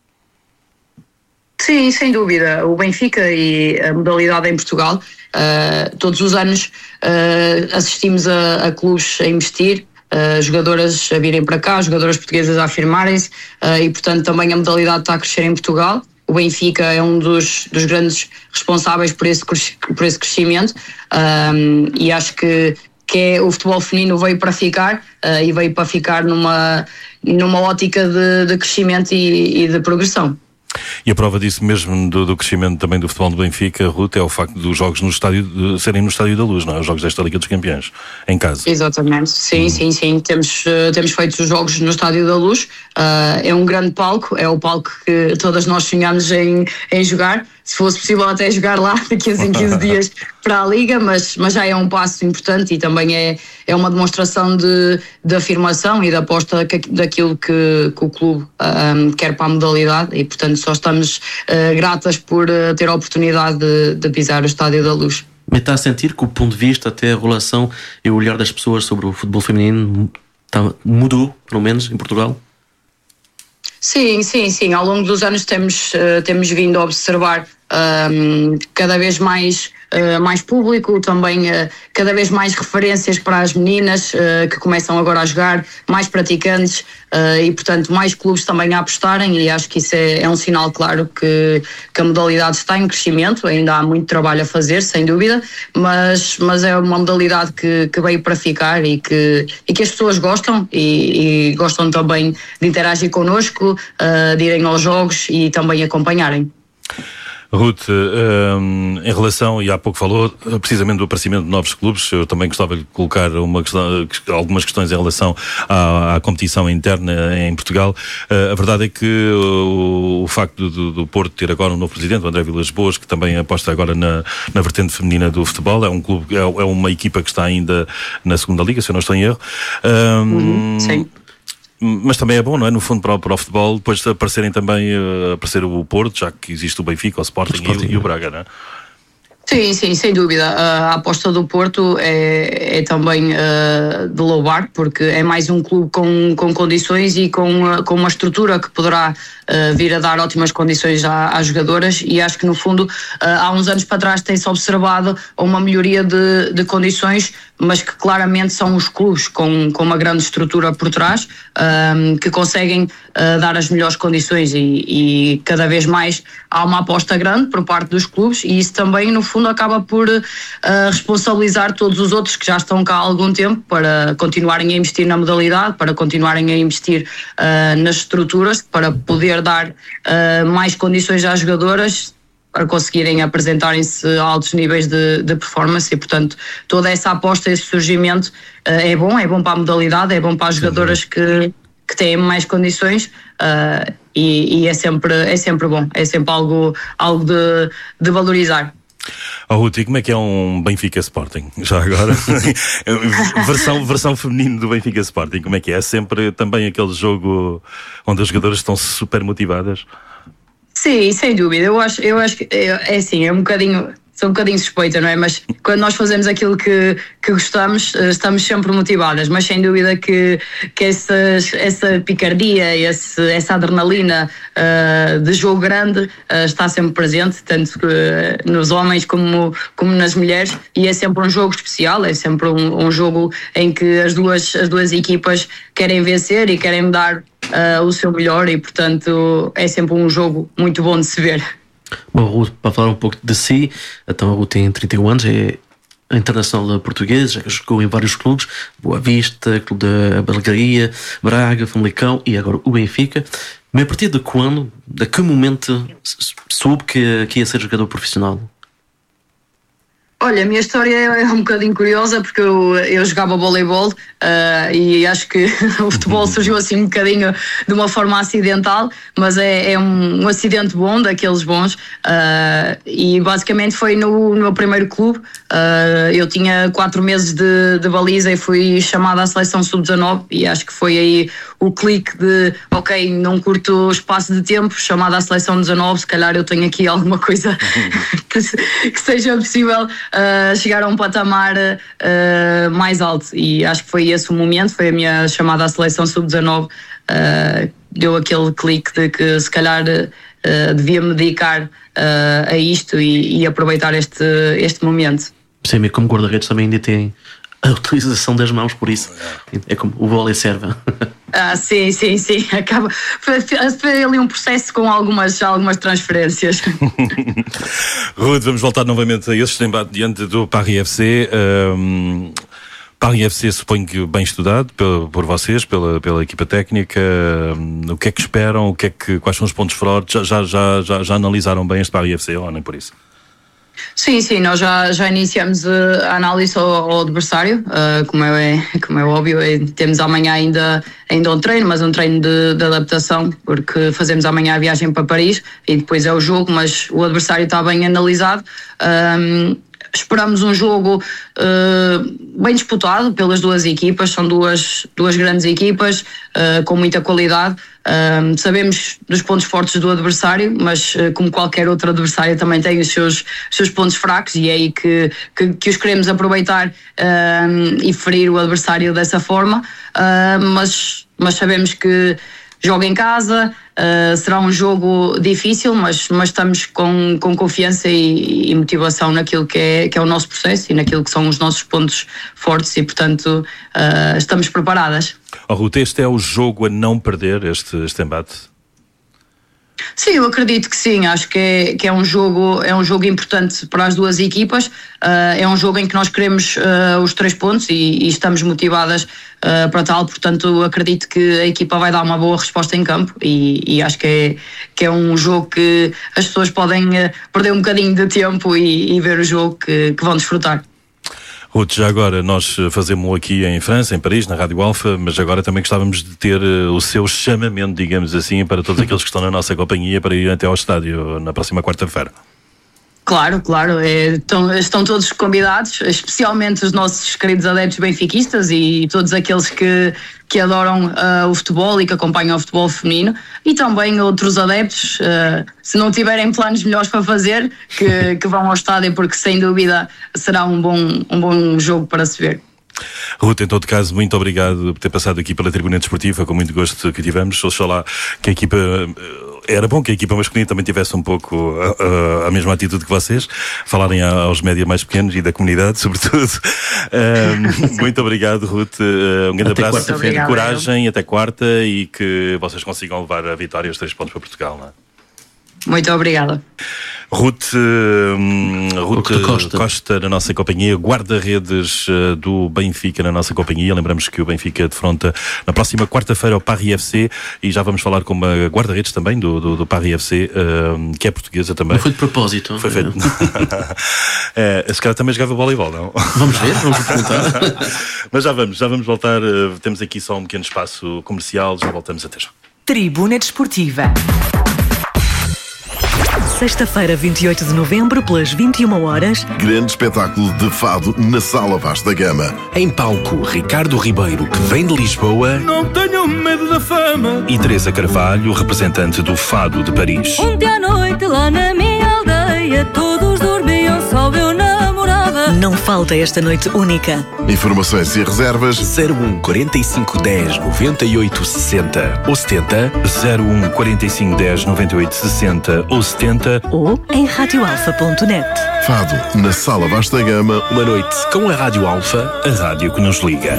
Sim, sem dúvida. O Benfica e a modalidade em Portugal, uh, todos os anos uh, assistimos a, a clubes a investir, Uh, jogadoras a virem para cá, jogadoras portuguesas a afirmarem-se, uh, e portanto também a modalidade está a crescer em Portugal. O Benfica é um dos, dos grandes responsáveis por esse, por esse crescimento, um, e acho que, que é, o futebol feminino veio para ficar, uh, e veio para ficar numa, numa ótica de, de crescimento e, e de progressão. E a prova disso mesmo, do, do crescimento também do futebol do Benfica, Ruth, é o facto dos jogos no estádio, de serem no Estádio da Luz, não é? Os jogos desta Liga dos Campeões, em casa. Exatamente, sim, hum. sim, sim. Temos, uh, temos feito os jogos no Estádio da Luz. Uh, é um grande palco, é o palco que todas nós sonhamos em, em jogar. Se fosse possível até jogar lá de quinze em quinze dias para a Liga, mas, mas já é um passo importante e também é, é uma demonstração de, de afirmação e de aposta que, daquilo que, que o clube um, quer para a modalidade e, portanto, só estamos uh, gratas por uh, ter a oportunidade de, de pisar o Estádio da Luz. Mas está a sentir que o ponto de vista, até a relação e o olhar das pessoas sobre o futebol feminino tá, mudou, pelo menos, em Portugal? Sim, sim, sim. Ao longo dos anos temos, uh, temos vindo a observar um, cada vez mais, uh, mais público, também uh, cada vez mais referências para as meninas uh, que começam agora a jogar, mais praticantes uh, e, portanto, mais clubes também a apostarem e acho que isso é, é um sinal claro que, que a modalidade está em crescimento, ainda há muito trabalho a fazer, sem dúvida, mas, mas é uma modalidade que, que veio para ficar e que, e que as pessoas gostam e, e gostam também de interagir connosco, uh, de irem aos jogos e também acompanharem. Ruth, um, em relação, e há pouco falou precisamente do aparecimento de novos clubes, eu também gostava de colocar uma questão, algumas questões em relação à, à competição interna em Portugal. Uh, a verdade é que o, o facto do, do Porto ter agora um novo presidente, o André Vilas Boas, que também aposta agora na, na vertente feminina do futebol, é um clube, é, é uma equipa que está ainda na segunda liga, se eu não estou em erro. Um, uhum, sim. Mas também é bom, não é? No fundo, para o, para o futebol, depois de aparecerem também, uh, aparecer o Porto, já que existe o Benfica, o Sporting, o Sporting e, o, e o Braga, não é? Sim, sim, sem dúvida. A aposta do Porto é, é também uh, de louvar, porque é mais um clube com, com condições e com, uh, com uma estrutura que poderá uh, vir a dar ótimas condições à, às jogadoras e acho que no fundo uh, há uns anos para trás tem-se observado uma melhoria de, de condições, mas que claramente são os clubes com, com uma grande estrutura por trás um, que conseguem uh, dar as melhores condições e, e cada vez mais há uma aposta grande por parte dos clubes e isso também no fundo acaba por uh, responsabilizar todos os outros que já estão cá há algum tempo para continuarem a investir na modalidade, para continuarem a investir uh, nas estruturas, para poder dar uh, mais condições às jogadoras para conseguirem apresentarem-se a altos níveis de, de performance e, portanto, toda essa aposta, esse surgimento uh, é bom, é bom para a modalidade, é bom para as jogadoras que, que têm mais condições uh, e, e é, sempre, é sempre bom, é sempre algo, algo de, de valorizar. Oh, Ruth, e como é que é um Benfica Sporting? Já agora, versão, versão feminina do Benfica Sporting, como é que é? É sempre também aquele jogo onde as jogadoras estão super motivadas? Sim, sem dúvida. Eu acho, eu acho que é, é assim, é um bocadinho, sou um bocadinho suspeita, não é? Mas quando nós fazemos aquilo que, que gostamos, estamos sempre motivadas. Mas sem dúvida que, que essas, essa picardia, esse, essa adrenalina uh, de jogo grande uh, está sempre presente, tanto uh, nos homens como, como nas mulheres. E é sempre um jogo especial, é sempre um, um jogo em que as duas, as duas equipas querem vencer e querem dar Uh, o seu melhor e, portanto, é sempre um jogo muito bom de se ver. Bom, Ruth, para falar um pouco de si, então a Ruth tem trinta e um anos, é internacional portuguesa, já jogou em vários clubes, Boa Vista, Clube da Belgaria, Braga, Famalicão e agora o Benfica. Mas a partir de quando, de que momento soube que, que ia ser jogador profissional? Olha, a minha história é um bocadinho curiosa porque eu, eu jogava voleibol uh, e acho que o futebol surgiu assim um bocadinho de uma forma acidental, mas é, é um, um acidente bom, daqueles bons, uh, e basicamente foi no, no meu primeiro clube. Uh, eu tinha quatro meses de, de baliza e fui chamada à seleção sub dezanove e acho que foi aí o clique de ok, num curto espaço de tempo, chamada à seleção dezanove, se calhar eu tenho aqui alguma coisa que, que seja possível Uh, chegar a um patamar uh, mais alto e acho que foi esse o momento, foi a minha chamada à seleção sub dezanove, uh, deu aquele clique de que se calhar uh, devia me dedicar uh, a isto e, e aproveitar este, este momento. Sim, como guarda-redes também ainda tem a utilização das mãos, por isso é como o vôlei serve. Ah, sim, sim, sim. Acaba, foi, foi ali um processo com algumas, algumas transferências. Ruth, vamos voltar novamente a esse embate diante do Paris F C. Um, Paris F C, suponho que bem estudado por, por vocês, pela, pela equipa técnica. O que é que esperam? O que é que, quais são os pontos fortes? Já, já, já, já analisaram bem este Paris F C ou nem por isso? Sim, sim, nós já, já iniciamos a análise ao, ao adversário, uh, como, é, como é óbvio, é, temos amanhã ainda, ainda um treino, mas um treino de, de adaptação, porque fazemos amanhã a viagem para Paris e depois é o jogo, mas o adversário está bem analisado. Um, Esperamos um jogo uh, bem disputado pelas duas equipas, são duas, duas grandes equipas uh, com muita qualidade. Uh, sabemos dos pontos fortes do adversário, mas uh, como qualquer outro adversário também tem os seus, os seus pontos fracos e é aí que, que, que os queremos aproveitar uh, e ferir o adversário dessa forma, uh, mas, mas sabemos que joga em casa, uh, será um jogo difícil, mas, mas estamos com, com confiança e, e motivação naquilo que é, que é o nosso processo e naquilo que são os nossos pontos fortes e, portanto, uh, estamos preparadas. Oh, Ruth, este é o jogo a não perder, este, este embate? Sim, eu acredito que sim, acho que é, que é, um, jogo, é um jogo importante para as duas equipas, uh, é um jogo em que nós queremos uh, os três pontos e, e estamos motivadas uh, para tal, portanto acredito que a equipa vai dar uma boa resposta em campo e, e acho que é, que é um jogo que as pessoas podem uh, perder um bocadinho de tempo e, e ver o jogo que, que vão desfrutar. Ruth, já agora nós fazemos aqui em França, em Paris, na Rádio Alfa, mas agora também gostávamos de ter uh, o seu chamamento, digamos assim, para todos aqueles que estão na nossa companhia para ir até ao estádio na próxima quarta-feira. Claro, claro, é, estão, estão todos convidados, especialmente os nossos queridos adeptos benfiquistas e todos aqueles que, que adoram uh, o futebol e que acompanham o futebol feminino e também outros adeptos, uh, se não tiverem planos melhores para fazer, que, que vão ao estádio porque sem dúvida será um bom, um bom jogo para se ver. Ruth, em todo caso, muito obrigado por ter passado aqui pela Tribuna Desportiva, com muito gosto que tivemos. Oxalá que a equipa... Era bom que a equipa masculina também tivesse um pouco a, a, a mesma atitude que vocês, falarem aos média mais pequenos e da comunidade, sobretudo. Um, muito obrigado, Ruth. Um grande até abraço, obrigada, coragem, até quarta e que vocês consigam levar a vitória e os três pontos para Portugal, não é? Muito obrigada. Ruth, um, Ruth Costa. Costa na nossa companhia, guarda-redes uh, do Benfica na nossa companhia. Lembramos que o Benfica defronta na próxima quarta-feira o Paris F C e já vamos falar com uma guarda-redes também do, do, do Paris F C, uh, que é portuguesa também. Não foi de propósito. Foi feito. É, esse cara também jogava voleibol, não? Vamos ver, vamos perguntar. Mas já vamos, já vamos voltar. Uh, temos aqui só um pequeno espaço comercial, já voltamos até já. Tribuna Desportiva. Sexta-feira, vinte e oito de novembro, pelas vinte e uma horas. Grande espetáculo de fado na Sala Vasta Gama. Em palco, Ricardo Ribeiro, que vem de Lisboa. Não tenho medo da fama. E Teresa Carvalho, representante do Fado de Paris. Ontem à noite, lá na minha aldeia, todos dormiam, só eu namorava. Não falta esta noite única. Informações e reservas zero um quarenta e cinco dez noventa e oito sessenta ou setenta. zero um quarenta e cinco dez noventa e oito sessenta ou setenta. Ou em rádio alfa ponto net. Fado na Sala Vasta Gama. Uma noite com a Rádio Alfa, a rádio que nos liga.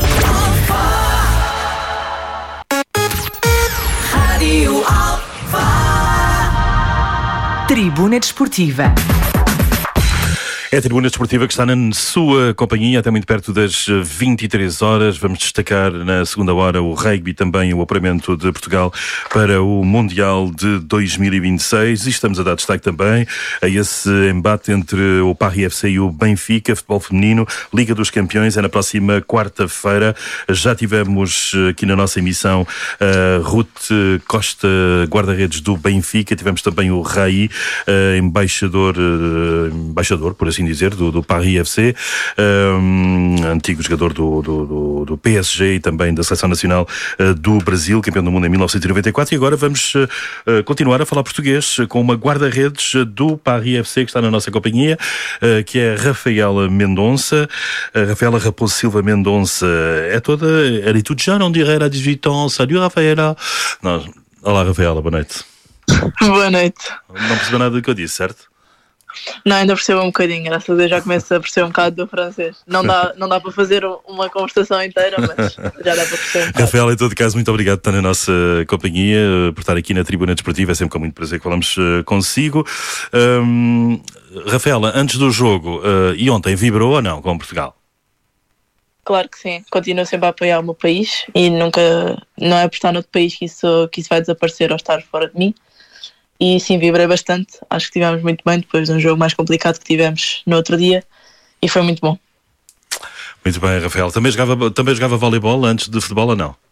Rádio Alfa. Tribuna Desportiva. É a Tribuna Desportiva que está na sua companhia até muito perto das vinte e três horas. Vamos destacar na segunda hora o rugby e também o apuramento de Portugal para o Mundial de dois mil e vinte e seis. E estamos a dar destaque também a esse embate entre o Paris F C e o Benfica, futebol feminino, Liga dos Campeões. É na próxima quarta-feira. Já tivemos aqui na nossa emissão a Ruth Costa, guarda-redes do Benfica. Tivemos também o Raí, embaixador, embaixador, por assim dizer, do, do Paris F C, um, antigo jogador do, do, do, do P S G e também da Seleção Nacional uh, do Brasil, campeão do mundo em mil novecentos e noventa e quatro. E agora vamos uh, uh, continuar a falar português com uma guarda-redes do Paris F C que está na nossa companhia, uh, que é Rafaela Mendonça. Uh, Rafaela Raposo Silva Mendonça é toda... Elle est toute jeune, on dirait, elle a dix-huit ans. Salut, Rafaela. Não. Olá, Rafaela, boa noite. Boa noite. Não percebeu nada do que eu disse, certo? Não, ainda percebo um bocadinho, graças a Deus já começo a perceber um bocado do francês. Não dá, não dá para fazer uma conversação inteira, mas já dá para perceber um bocado. Rafael, em todo caso, muito obrigado por estar na nossa companhia, por estar aqui na Tribuna Desportiva. É sempre com muito prazer que falamos uh, consigo. Um, Rafaela, antes do jogo, uh, e ontem vibrou ou não com Portugal? Claro que sim, continuo sempre a apoiar o meu país e nunca, não é por estar noutro país que isso, que isso vai desaparecer ou estar fora de mim. E sim, vibrei bastante, acho que estivemos muito bem depois de um jogo mais complicado que tivemos no outro dia e foi muito bom. Muito bem, Rafael. Também jogava, também jogava voleibol antes de futebol ou não?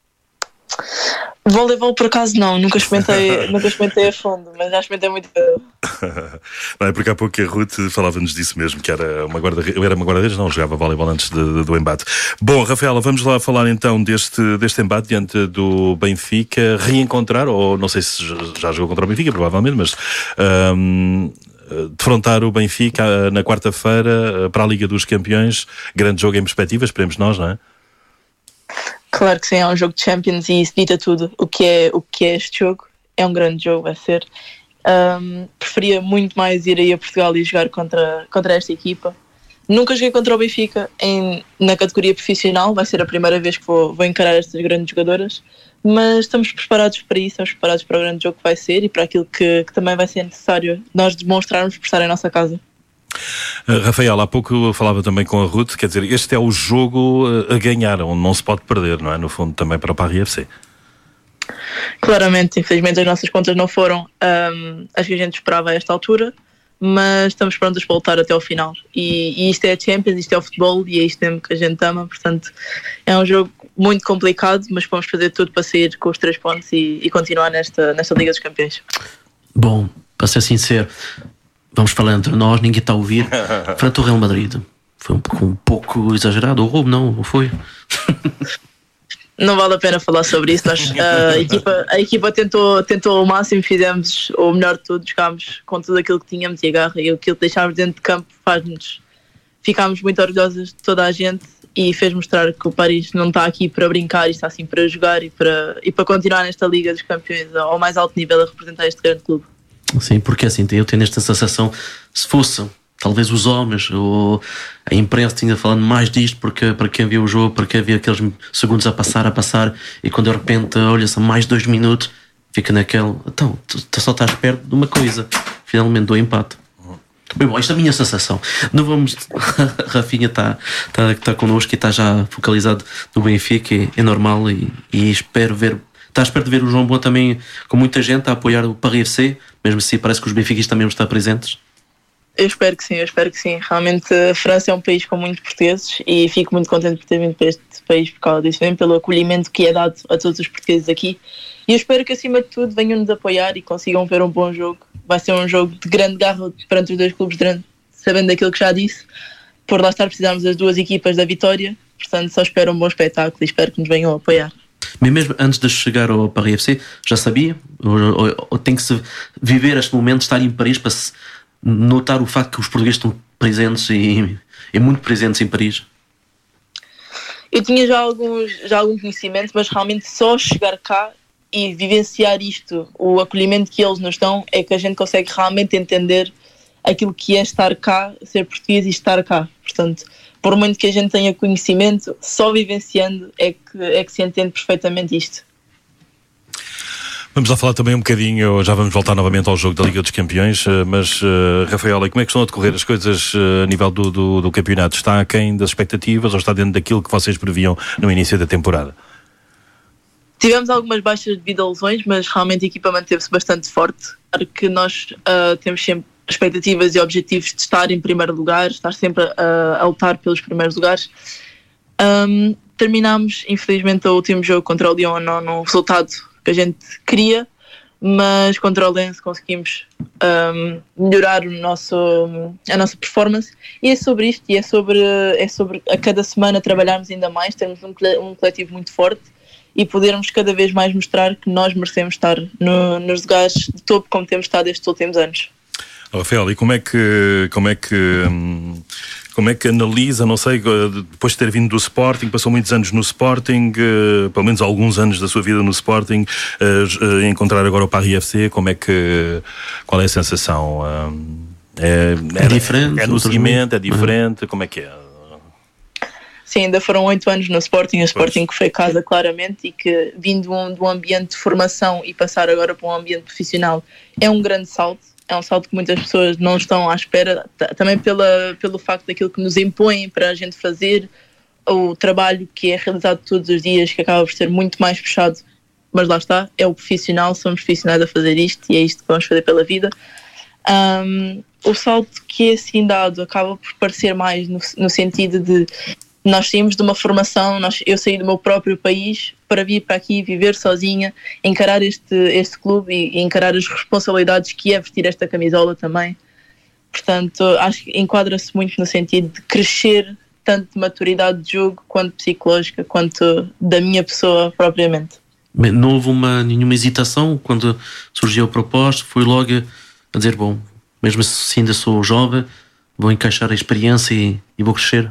Voleibol por acaso não, nunca experimentei, nunca experimentei a fundo, mas já experimentei muito. Não, é porque há pouco a Ruth falava-nos disso mesmo, que era uma guarda-redes, era uma guarda-redes, não, jogava voleibol antes de, de, do embate. Bom, Rafaela, vamos lá falar então deste, deste embate diante do Benfica, reencontrar, ou não sei se já jogou contra o Benfica, provavelmente, mas um, defrontar o Benfica na quarta-feira para a Liga dos Campeões, grande jogo em perspectiva, esperemos nós, não é? Claro que sim, é um jogo de Champions e isso dita tudo. O que é, o que é este jogo? É um grande jogo, vai ser. Um, preferia muito mais ir aí a Portugal e jogar contra, contra esta equipa. Nunca joguei contra o Benfica em, na categoria profissional, vai ser a primeira vez que vou, vou encarar estas grandes jogadoras, mas estamos preparados para isso, estamos preparados para o grande jogo que vai ser e para aquilo que, que também vai ser necessário nós demonstrarmos por estar em nossa casa. Uh, Rafael, há pouco eu falava também com a Ruth, quer dizer, este é o jogo a ganhar, onde não se pode perder, não é? No fundo, também para o Paris F C. Claramente, infelizmente as nossas contas não foram um, as que a gente esperava a esta altura, mas estamos prontos para voltar até ao final. E, e isto é a Champions, isto é o futebol e é isto mesmo que a gente ama, portanto é um jogo muito complicado, mas vamos fazer tudo para sair com os três pontos e, e continuar nesta, nesta Liga dos Campeões. Bom, para ser sincero, vamos falar entre nós, ninguém está a ouvir. Frente ao Real Madrid, foi um pouco, um pouco exagerado, o roubo não, não foi? Não vale a pena falar sobre isso. Nós, a equipa, a equipa tentou, tentou ao máximo, fizemos o melhor de tudo, jogámos com tudo aquilo que tínhamos e a garra e aquilo que deixámos dentro de campo faz-nos, ficámos muito orgulhosos de toda a gente e fez mostrar que o Paris não está aqui para brincar, está assim para jogar e para, e para continuar nesta Liga dos Campeões ao mais alto nível a representar este grande clube. Sim, porque assim, eu tenho esta sensação, se fossem talvez os homens ou a imprensa tinha falando mais disto porque para quem viu o jogo, para quem viu aqueles segundos a passar, a passar e quando de repente olha-se mais dois minutos fica naquele, então, tu, tu só estás perto de uma coisa, finalmente do empate. Bem, bom, esta é a minha sensação. Não vamos. Rafinha está tá, tá connosco e está já focalizado no Benfica, é, é normal e, e espero ver. Está à espera de ver o João Bom também com muita gente a apoiar o Paris F C, mesmo assim parece que os benfiquistas também vão estar presentes. Eu espero que sim, eu espero que sim. Realmente a França é um país com muitos portugueses e fico muito contente por ter vindo para este país por causa disso, mesmo pelo acolhimento que é dado a todos os portugueses aqui. E eu espero que acima de tudo venham-nos apoiar e consigam ver um bom jogo. Vai ser um jogo de grande garra perante os dois clubes, sabendo daquilo que já disse. Por lá estar precisamos das duas equipas da vitória, portanto só espero um bom espetáculo e espero que nos venham apoiar. Mas mesmo antes de chegar ao Paris F C, já sabia? Ou, ou, ou tem que se viver este momento, estar em Paris para se notar o facto que os portugueses estão presentes e, e muito presentes em Paris? Eu tinha já, alguns, já algum conhecimento, mas realmente só chegar cá e vivenciar isto, o acolhimento que eles nos dão, é que a gente consegue realmente entender aquilo que é estar cá, ser português e estar cá. Portanto, por muito que a gente tenha conhecimento, só vivenciando é que, é que se entende perfeitamente isto. Vamos lá falar também um bocadinho, já vamos voltar novamente ao jogo da Liga dos Campeões, mas uh, Rafaela, como é que estão a decorrer as coisas uh, a nível do, do, do campeonato? Está aquém das expectativas ou está dentro daquilo que vocês previam no início da temporada? Tivemos algumas baixas devido a lesões, mas realmente a equipa manteve-se bastante forte. Claro que nós uh, temos sempre expectativas e objetivos de estar em primeiro lugar, estar sempre a, a lutar pelos primeiros lugares. Um, terminámos, infelizmente, o último jogo contra o Lyon não no resultado que a gente queria, mas contra o Lens conseguimos um, melhorar o nosso, a nossa performance e é sobre isto, e é sobre, é sobre a cada semana trabalharmos ainda mais, termos um, um coletivo muito forte e podermos cada vez mais mostrar que nós merecemos estar no, nos lugares de topo como temos estado estes últimos anos. Rafael, e como é que como é que como é que analisa, não sei, depois de ter vindo do Sporting, passou muitos anos no Sporting, pelo menos alguns anos da sua vida no Sporting, encontrar agora o Paris F C, como é que, qual é a sensação? É, é, é diferente? É no seguimento, é diferente, uhum. Como é que é? Sim, ainda foram oito anos no Sporting, o Sporting que foi casa claramente e que vindo de um, de um ambiente de formação e passar agora para um ambiente profissional é um grande salto. É um salto que muitas pessoas não estão à espera, também pela, pelo facto daquilo que nos impõem para a gente fazer, o trabalho que é realizado todos os dias, que acaba por ser muito mais puxado, mas lá está, é o profissional, somos profissionais a fazer isto e é isto que vamos fazer pela vida. Um, o salto que é assim dado acaba por parecer mais no, no sentido de nós saímos de uma formação, nós, eu saí do meu próprio país para vir para aqui, viver sozinha, encarar este, este clube e, e encarar as responsabilidades que é vestir esta camisola também. Portanto, acho que enquadra-se muito no sentido de crescer, tanto de maturidade de jogo, quanto psicológica, quanto da minha pessoa propriamente. Não houve uma, nenhuma hesitação quando surgiu a proposta? Foi logo a dizer, bom, mesmo se ainda sou jovem, vou encaixar a experiência e, e vou crescer?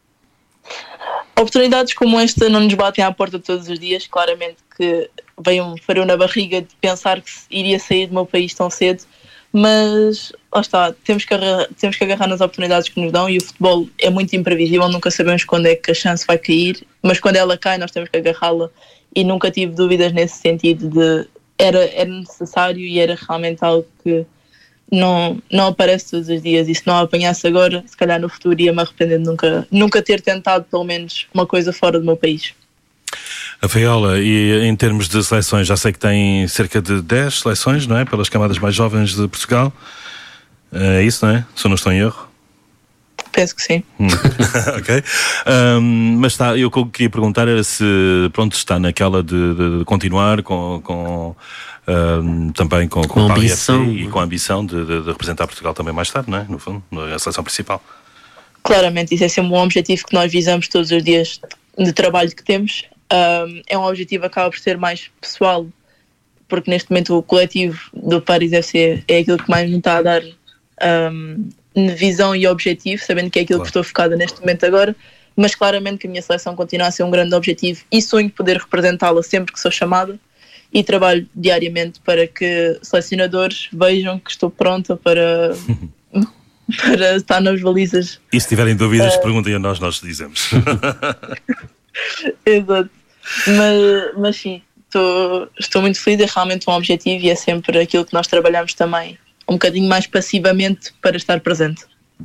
Oportunidades como esta não nos batem à porta todos os dias. Claramente que veio um farou na barriga de pensar que iria sair do meu país tão cedo, mas lá está, temos que, agarrar, temos que agarrar nas oportunidades que nos dão, e o futebol é muito imprevisível, nunca sabemos quando é que a chance vai cair, mas quando ela cai nós temos que agarrá-la, e nunca tive dúvidas nesse sentido de era, era necessário e era realmente algo que não, não aparece todos os dias, e se não a apanhasse agora, se calhar no futuro ia-me arrepender de nunca, nunca ter tentado pelo menos uma coisa fora do meu país. Rafaela, e em termos de seleções, já sei que tem cerca de dez seleções, não é? Pelas camadas mais jovens de Portugal. É isso, não é? Se eu não estou em erro. Penso que sim. Ok. Um, mas está, eu queria perguntar era se, pronto, está naquela de, de continuar com... com Um, também com, com, com a ambição e com a ambição de, de, de representar Portugal também mais tarde, não é? No fundo, na seleção principal. Claramente, isso é sempre um objetivo que nós visamos todos os dias de trabalho que temos. Um, é um objetivo que acaba por ser mais pessoal, porque neste momento o coletivo do Paris F C é aquilo que mais me está a dar um, visão e objetivo, sabendo que é aquilo claro. que estou focada neste momento agora, mas claramente que a minha seleção continua a ser um grande objetivo e sonho poder representá-la sempre que sou chamada. E trabalho diariamente para que selecionadores vejam que estou pronta para, para estar nas balizas. E se tiverem dúvidas, uh... perguntem a nós, nós dizemos. Exato. Mas, mas sim, estou, estou muito feliz, é realmente um objetivo e é sempre aquilo que nós trabalhamos também, um bocadinho mais passivamente para estar presente.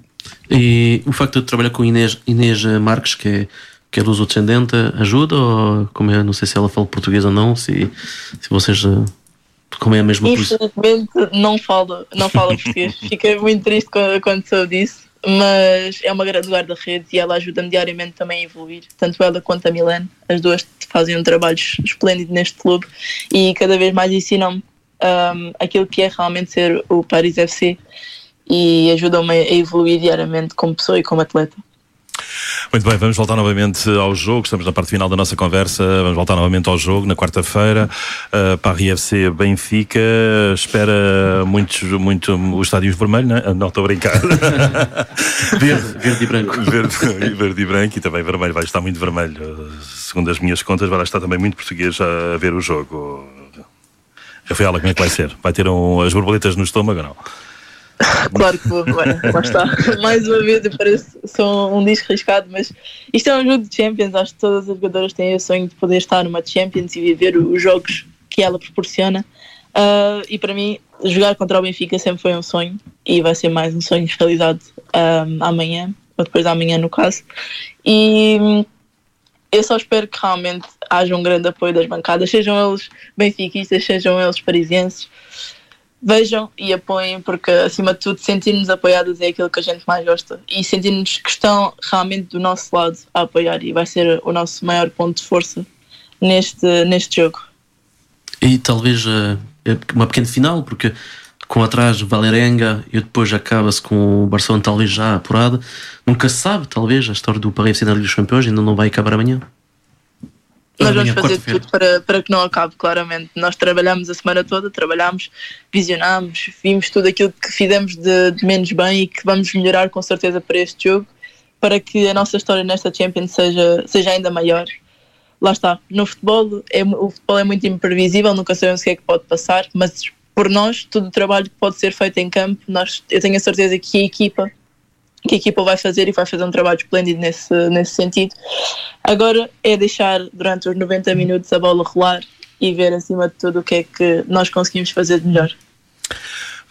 E o facto de trabalhar com Inês, Inês Marques, que é que é luso-descendente, ajuda? Ou como é, não sei se ela fala português ou não, se, se vocês, como é a mesma coisa? Infelizmente não fala, não fala português. Fiquei muito triste quando soube disso, mas é uma grande guarda-redes e ela ajuda-me diariamente também a evoluir, tanto ela quanto a Milene, as duas fazem um trabalho esplêndido neste clube e cada vez mais ensinam-me um, aquilo que é realmente ser o Paris F C e ajudam-me a evoluir diariamente como pessoa e como atleta. Muito bem, vamos voltar novamente ao jogo. Estamos na parte final da nossa conversa. Vamos voltar novamente ao jogo na quarta-feira. uh, Paris F C Benfica. Espera muitos, muito o estádio vermelho, não é? Não, estou a brincar. verde, verde e branco. Verde, verde e branco, e também vermelho. Vai estar muito vermelho. Segundo as minhas contas, vai estar também muito português a ver o jogo. Rafaela, como é que vai ser? Vai ter um, as borboletas no estômago ou não? Claro que vou, agora, lá está. Mais uma vez, eu pareço sou um disco riscado, mas isto é um jogo de Champions. Acho que todas as jogadoras têm o sonho de poder estar numa Champions e viver os jogos que ela proporciona. Uh, e para mim, jogar contra o Benfica sempre foi um sonho e vai ser mais um sonho realizado um, amanhã, ou depois de amanhã, no caso. E eu só espero que realmente haja um grande apoio das bancadas, sejam eles benfiquistas, sejam eles parisienses. Vejam e apoiem, porque acima de tudo sentir-nos apoiadas é aquilo que a gente mais gosta e sentir-nos que estão realmente do nosso lado a apoiar, e vai ser o nosso maior ponto de força neste, neste jogo. E talvez uh, uma pequena final, porque com atrás Valerenga e depois acaba-se com o Barcelona talvez já apurado. Nunca se sabe, talvez a história do Paris F C na Liga dos Campeões ainda não vai acabar amanhã. Nós vamos fazer tudo para, para que não acabe, claramente. Nós trabalhamos a semana toda, trabalhamos, visionámos, vimos tudo aquilo que fizemos de, de menos bem e que vamos melhorar com certeza para este jogo, para que a nossa história nesta Champions seja, seja ainda maior. Lá está, no futebol, é, o futebol é muito imprevisível, nunca sabemos o que é que pode passar, mas por nós, todo o trabalho que pode ser feito em campo, nós, eu tenho a certeza que a equipa que a equipa vai fazer e vai fazer um trabalho esplêndido nesse, nesse sentido. Agora é deixar durante os noventa minutos a bola rolar e ver acima de tudo o que é que nós conseguimos fazer de melhor.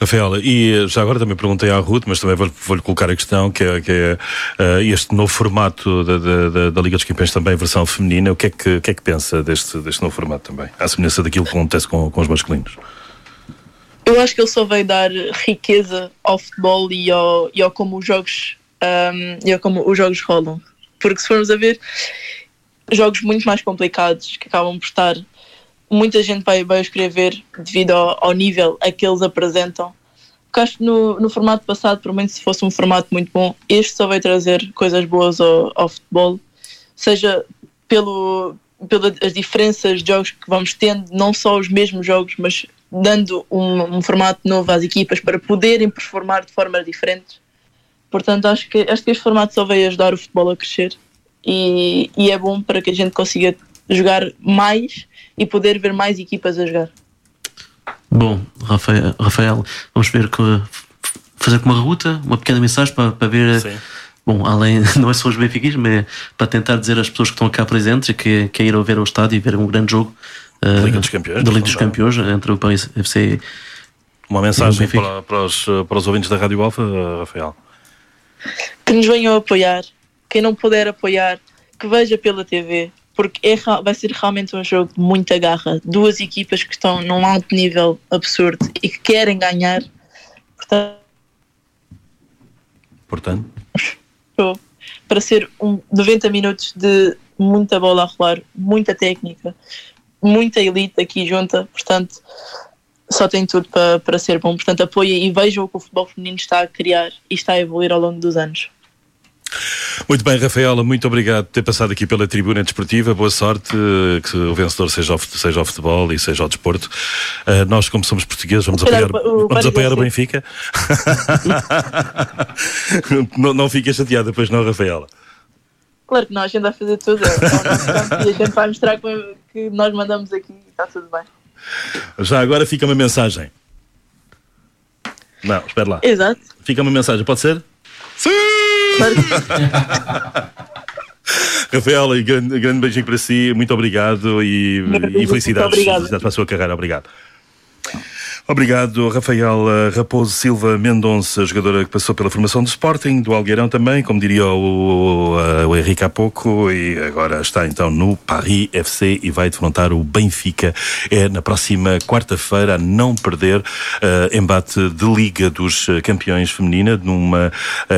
Rafaela, e já agora também perguntei à Ruth, mas também vou-lhe vou colocar a questão, que é, que é uh, este novo formato da, da, da Liga dos Campeões, também versão feminina, o que é que, o que, é que pensa deste, deste novo formato também, à semelhança daquilo que acontece com, com os masculinos? Eu acho que ele só veio dar riqueza ao futebol e ao, e ao como os jogos um, e ao como os jogos rolam, porque se formos a ver jogos muito mais complicados que acabam por estar, muita gente vai, vai escrever devido ao, ao nível a que eles apresentam. Porque acho que no, no formato passado, por menos se fosse um formato muito bom, este só vai trazer coisas boas ao, ao futebol, seja pelo, pelas diferenças de jogos que vamos tendo, não só os mesmos jogos, mas dando um, um formato novo às equipas para poderem performar de formas diferentes. Portanto, acho que, acho que este formato só vai ajudar o futebol a crescer e, e é bom para que a gente consiga jogar mais e poder ver mais equipas a jogar. Bom, Rafael, Rafael vamos ver que fazer com uma ruta, uma pequena mensagem para, para ver. Sim. Bom, além, não é só os benfiquistas, mas para tentar dizer às pessoas que estão cá presentes que, que é ir ver ao estádio e ver um grande jogo da Liga dos Campeões, da Liga dos Campeões entre o Paris F C. Uma mensagem para, para, os, para os ouvintes da Rádio Alfa, Rafael? Que nos venham apoiar, quem não puder apoiar, que veja pela T V, porque é, vai ser realmente um jogo de muita garra, duas equipas que estão num alto nível absurdo e que querem ganhar, portanto, portanto? para ser um noventa minutos de muita bola a rolar, muita técnica, muita elite aqui junta, portanto só tem tudo para, para ser bom, portanto apoiem e vejam o que o futebol feminino está a criar e está a evoluir ao longo dos anos. Muito bem, Rafaela, muito obrigado por ter passado aqui pela Tribuna Desportiva. Boa sorte, que o vencedor seja o, seja o futebol e seja o desporto. Uh, nós, como somos portugueses, vamos apoiar o, vamos apoiar o Benfica. não, não fiques chateada depois, não, Rafaela? Claro que não, a gente vai fazer tudo. É o nosso campo e a gente vai mostrar que nós mandamos aqui e está tudo bem. Já agora fica uma mensagem. Não, espera lá. Exato. Fica uma mensagem, pode ser? Sim! Rafaela, grande, grande beijinho para si, muito obrigado e, e felicidades, felicidades para a sua carreira, obrigado. Obrigado, Rafael Raposo Silva Mendonça, jogadora que passou pela formação do Sporting, do Algueirão também, como diria o, o, o Henrique há pouco, e agora está então no Paris F C e vai defrontar o Benfica. É na próxima quarta-feira, a não perder, uh, embate de Liga dos Campeões feminina, numa,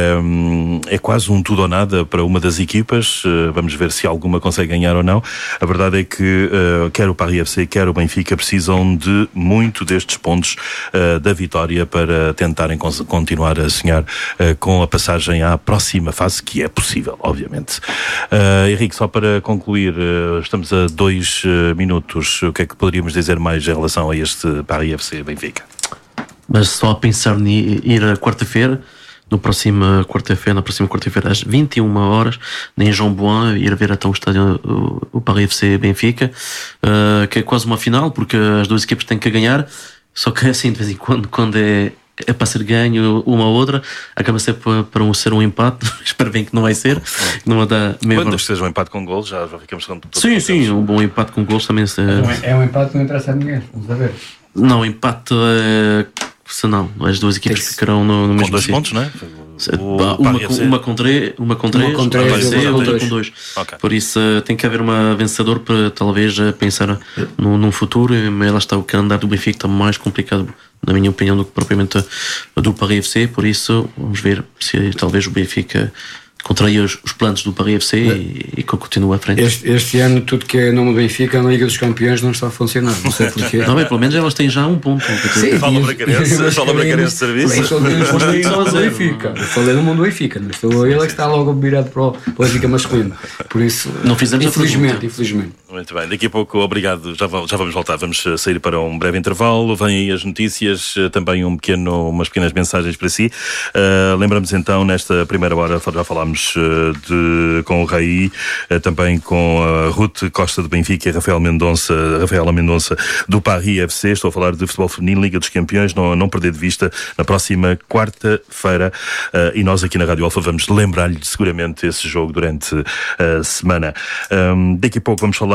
um, é quase um tudo ou nada para uma das equipas, uh, vamos ver se alguma consegue ganhar ou não. A verdade é que uh, quer o Paris F C, quer o Benfica precisam de muito destes pontos Uh, da vitória para tentarem cons- continuar a sonhar uh, com a passagem à próxima fase, que é possível, obviamente. Uh, Henrique, só para concluir, uh, estamos a dois uh, minutos. O que é que poderíamos dizer mais em relação a este Paris F C Benfica? Mas só a pensar em ir a quarta-feira, no próximo quarta-feira, na próxima quarta-feira às vinte e uma horas, em João Bouin, ir ver até o estádio o, o Paris F C Benfica, uh, que é quase uma final, porque as duas equipes têm que ganhar. Só que assim, de vez em quando, quando é, é para ser ganho uma ou outra, acaba sempre para, para um ser um empate. Espero bem que não vai ser. Não vai dar meio quando seja um empate com gols, já, já ficamos com todos. Sim, sim, um bom empate com gols também. Se... É, é um empate que não interessa a ninguém, vamos a ver. Não, empate é. Se não, as duas equipas Esse... ficarão no, no mesmo. Com dois pontos, não é? Uma, uma com três, uma com três, uma e outra com dois. Okay. Por isso tem que haver uma vencedor para talvez pensar no, num futuro. Mas lá está, o calendário do Benfica está mais complicado, na minha opinião, do que propriamente do Paris F C. Por isso vamos ver se talvez o Benfica contraria os, os planos do Paris F C é. e, e continua à frente. Este, este ano tudo que é nome Benfica na Liga dos Campeões não está a funcionar, não sei porquê. Não, bem, pelo menos elas têm já um ponto. Sim, fala para Carense, fala para Carense de serviço. Eu falei no mundo Benfica, eu falei no mundo Benfica, mas estou ele é que está logo virado para o Benfica masculino. Por isso, não fizemos infelizmente, infelizmente. Muito bem, daqui a pouco, obrigado, já, já vamos voltar, vamos sair para um breve intervalo, vêm aí as notícias, também um pequeno, umas pequenas mensagens para si. Uh, lembramos então, nesta primeira hora, já falámos uh, de, com o Raí, uh, também com a Ruth Costa do Benfica e Rafael Mendonça, Rafaela Mendonça do Paris F C. Estou a falar de futebol feminino, Liga dos Campeões, não, não perder de vista, na próxima quarta-feira, uh, e nós aqui na Rádio Alfa vamos lembrar-lhe seguramente esse jogo durante a semana. Um, daqui a pouco vamos falar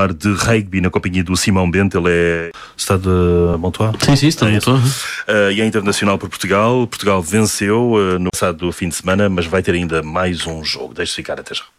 falar de rugby na companhia do Simão Bento. Ele é Stade de Montois? Sim, sim, Stade de Montois. Uh, e é internacional por Portugal. Portugal venceu uh, no passado fim de semana, mas vai ter ainda mais um jogo. Deixe-se ficar até já.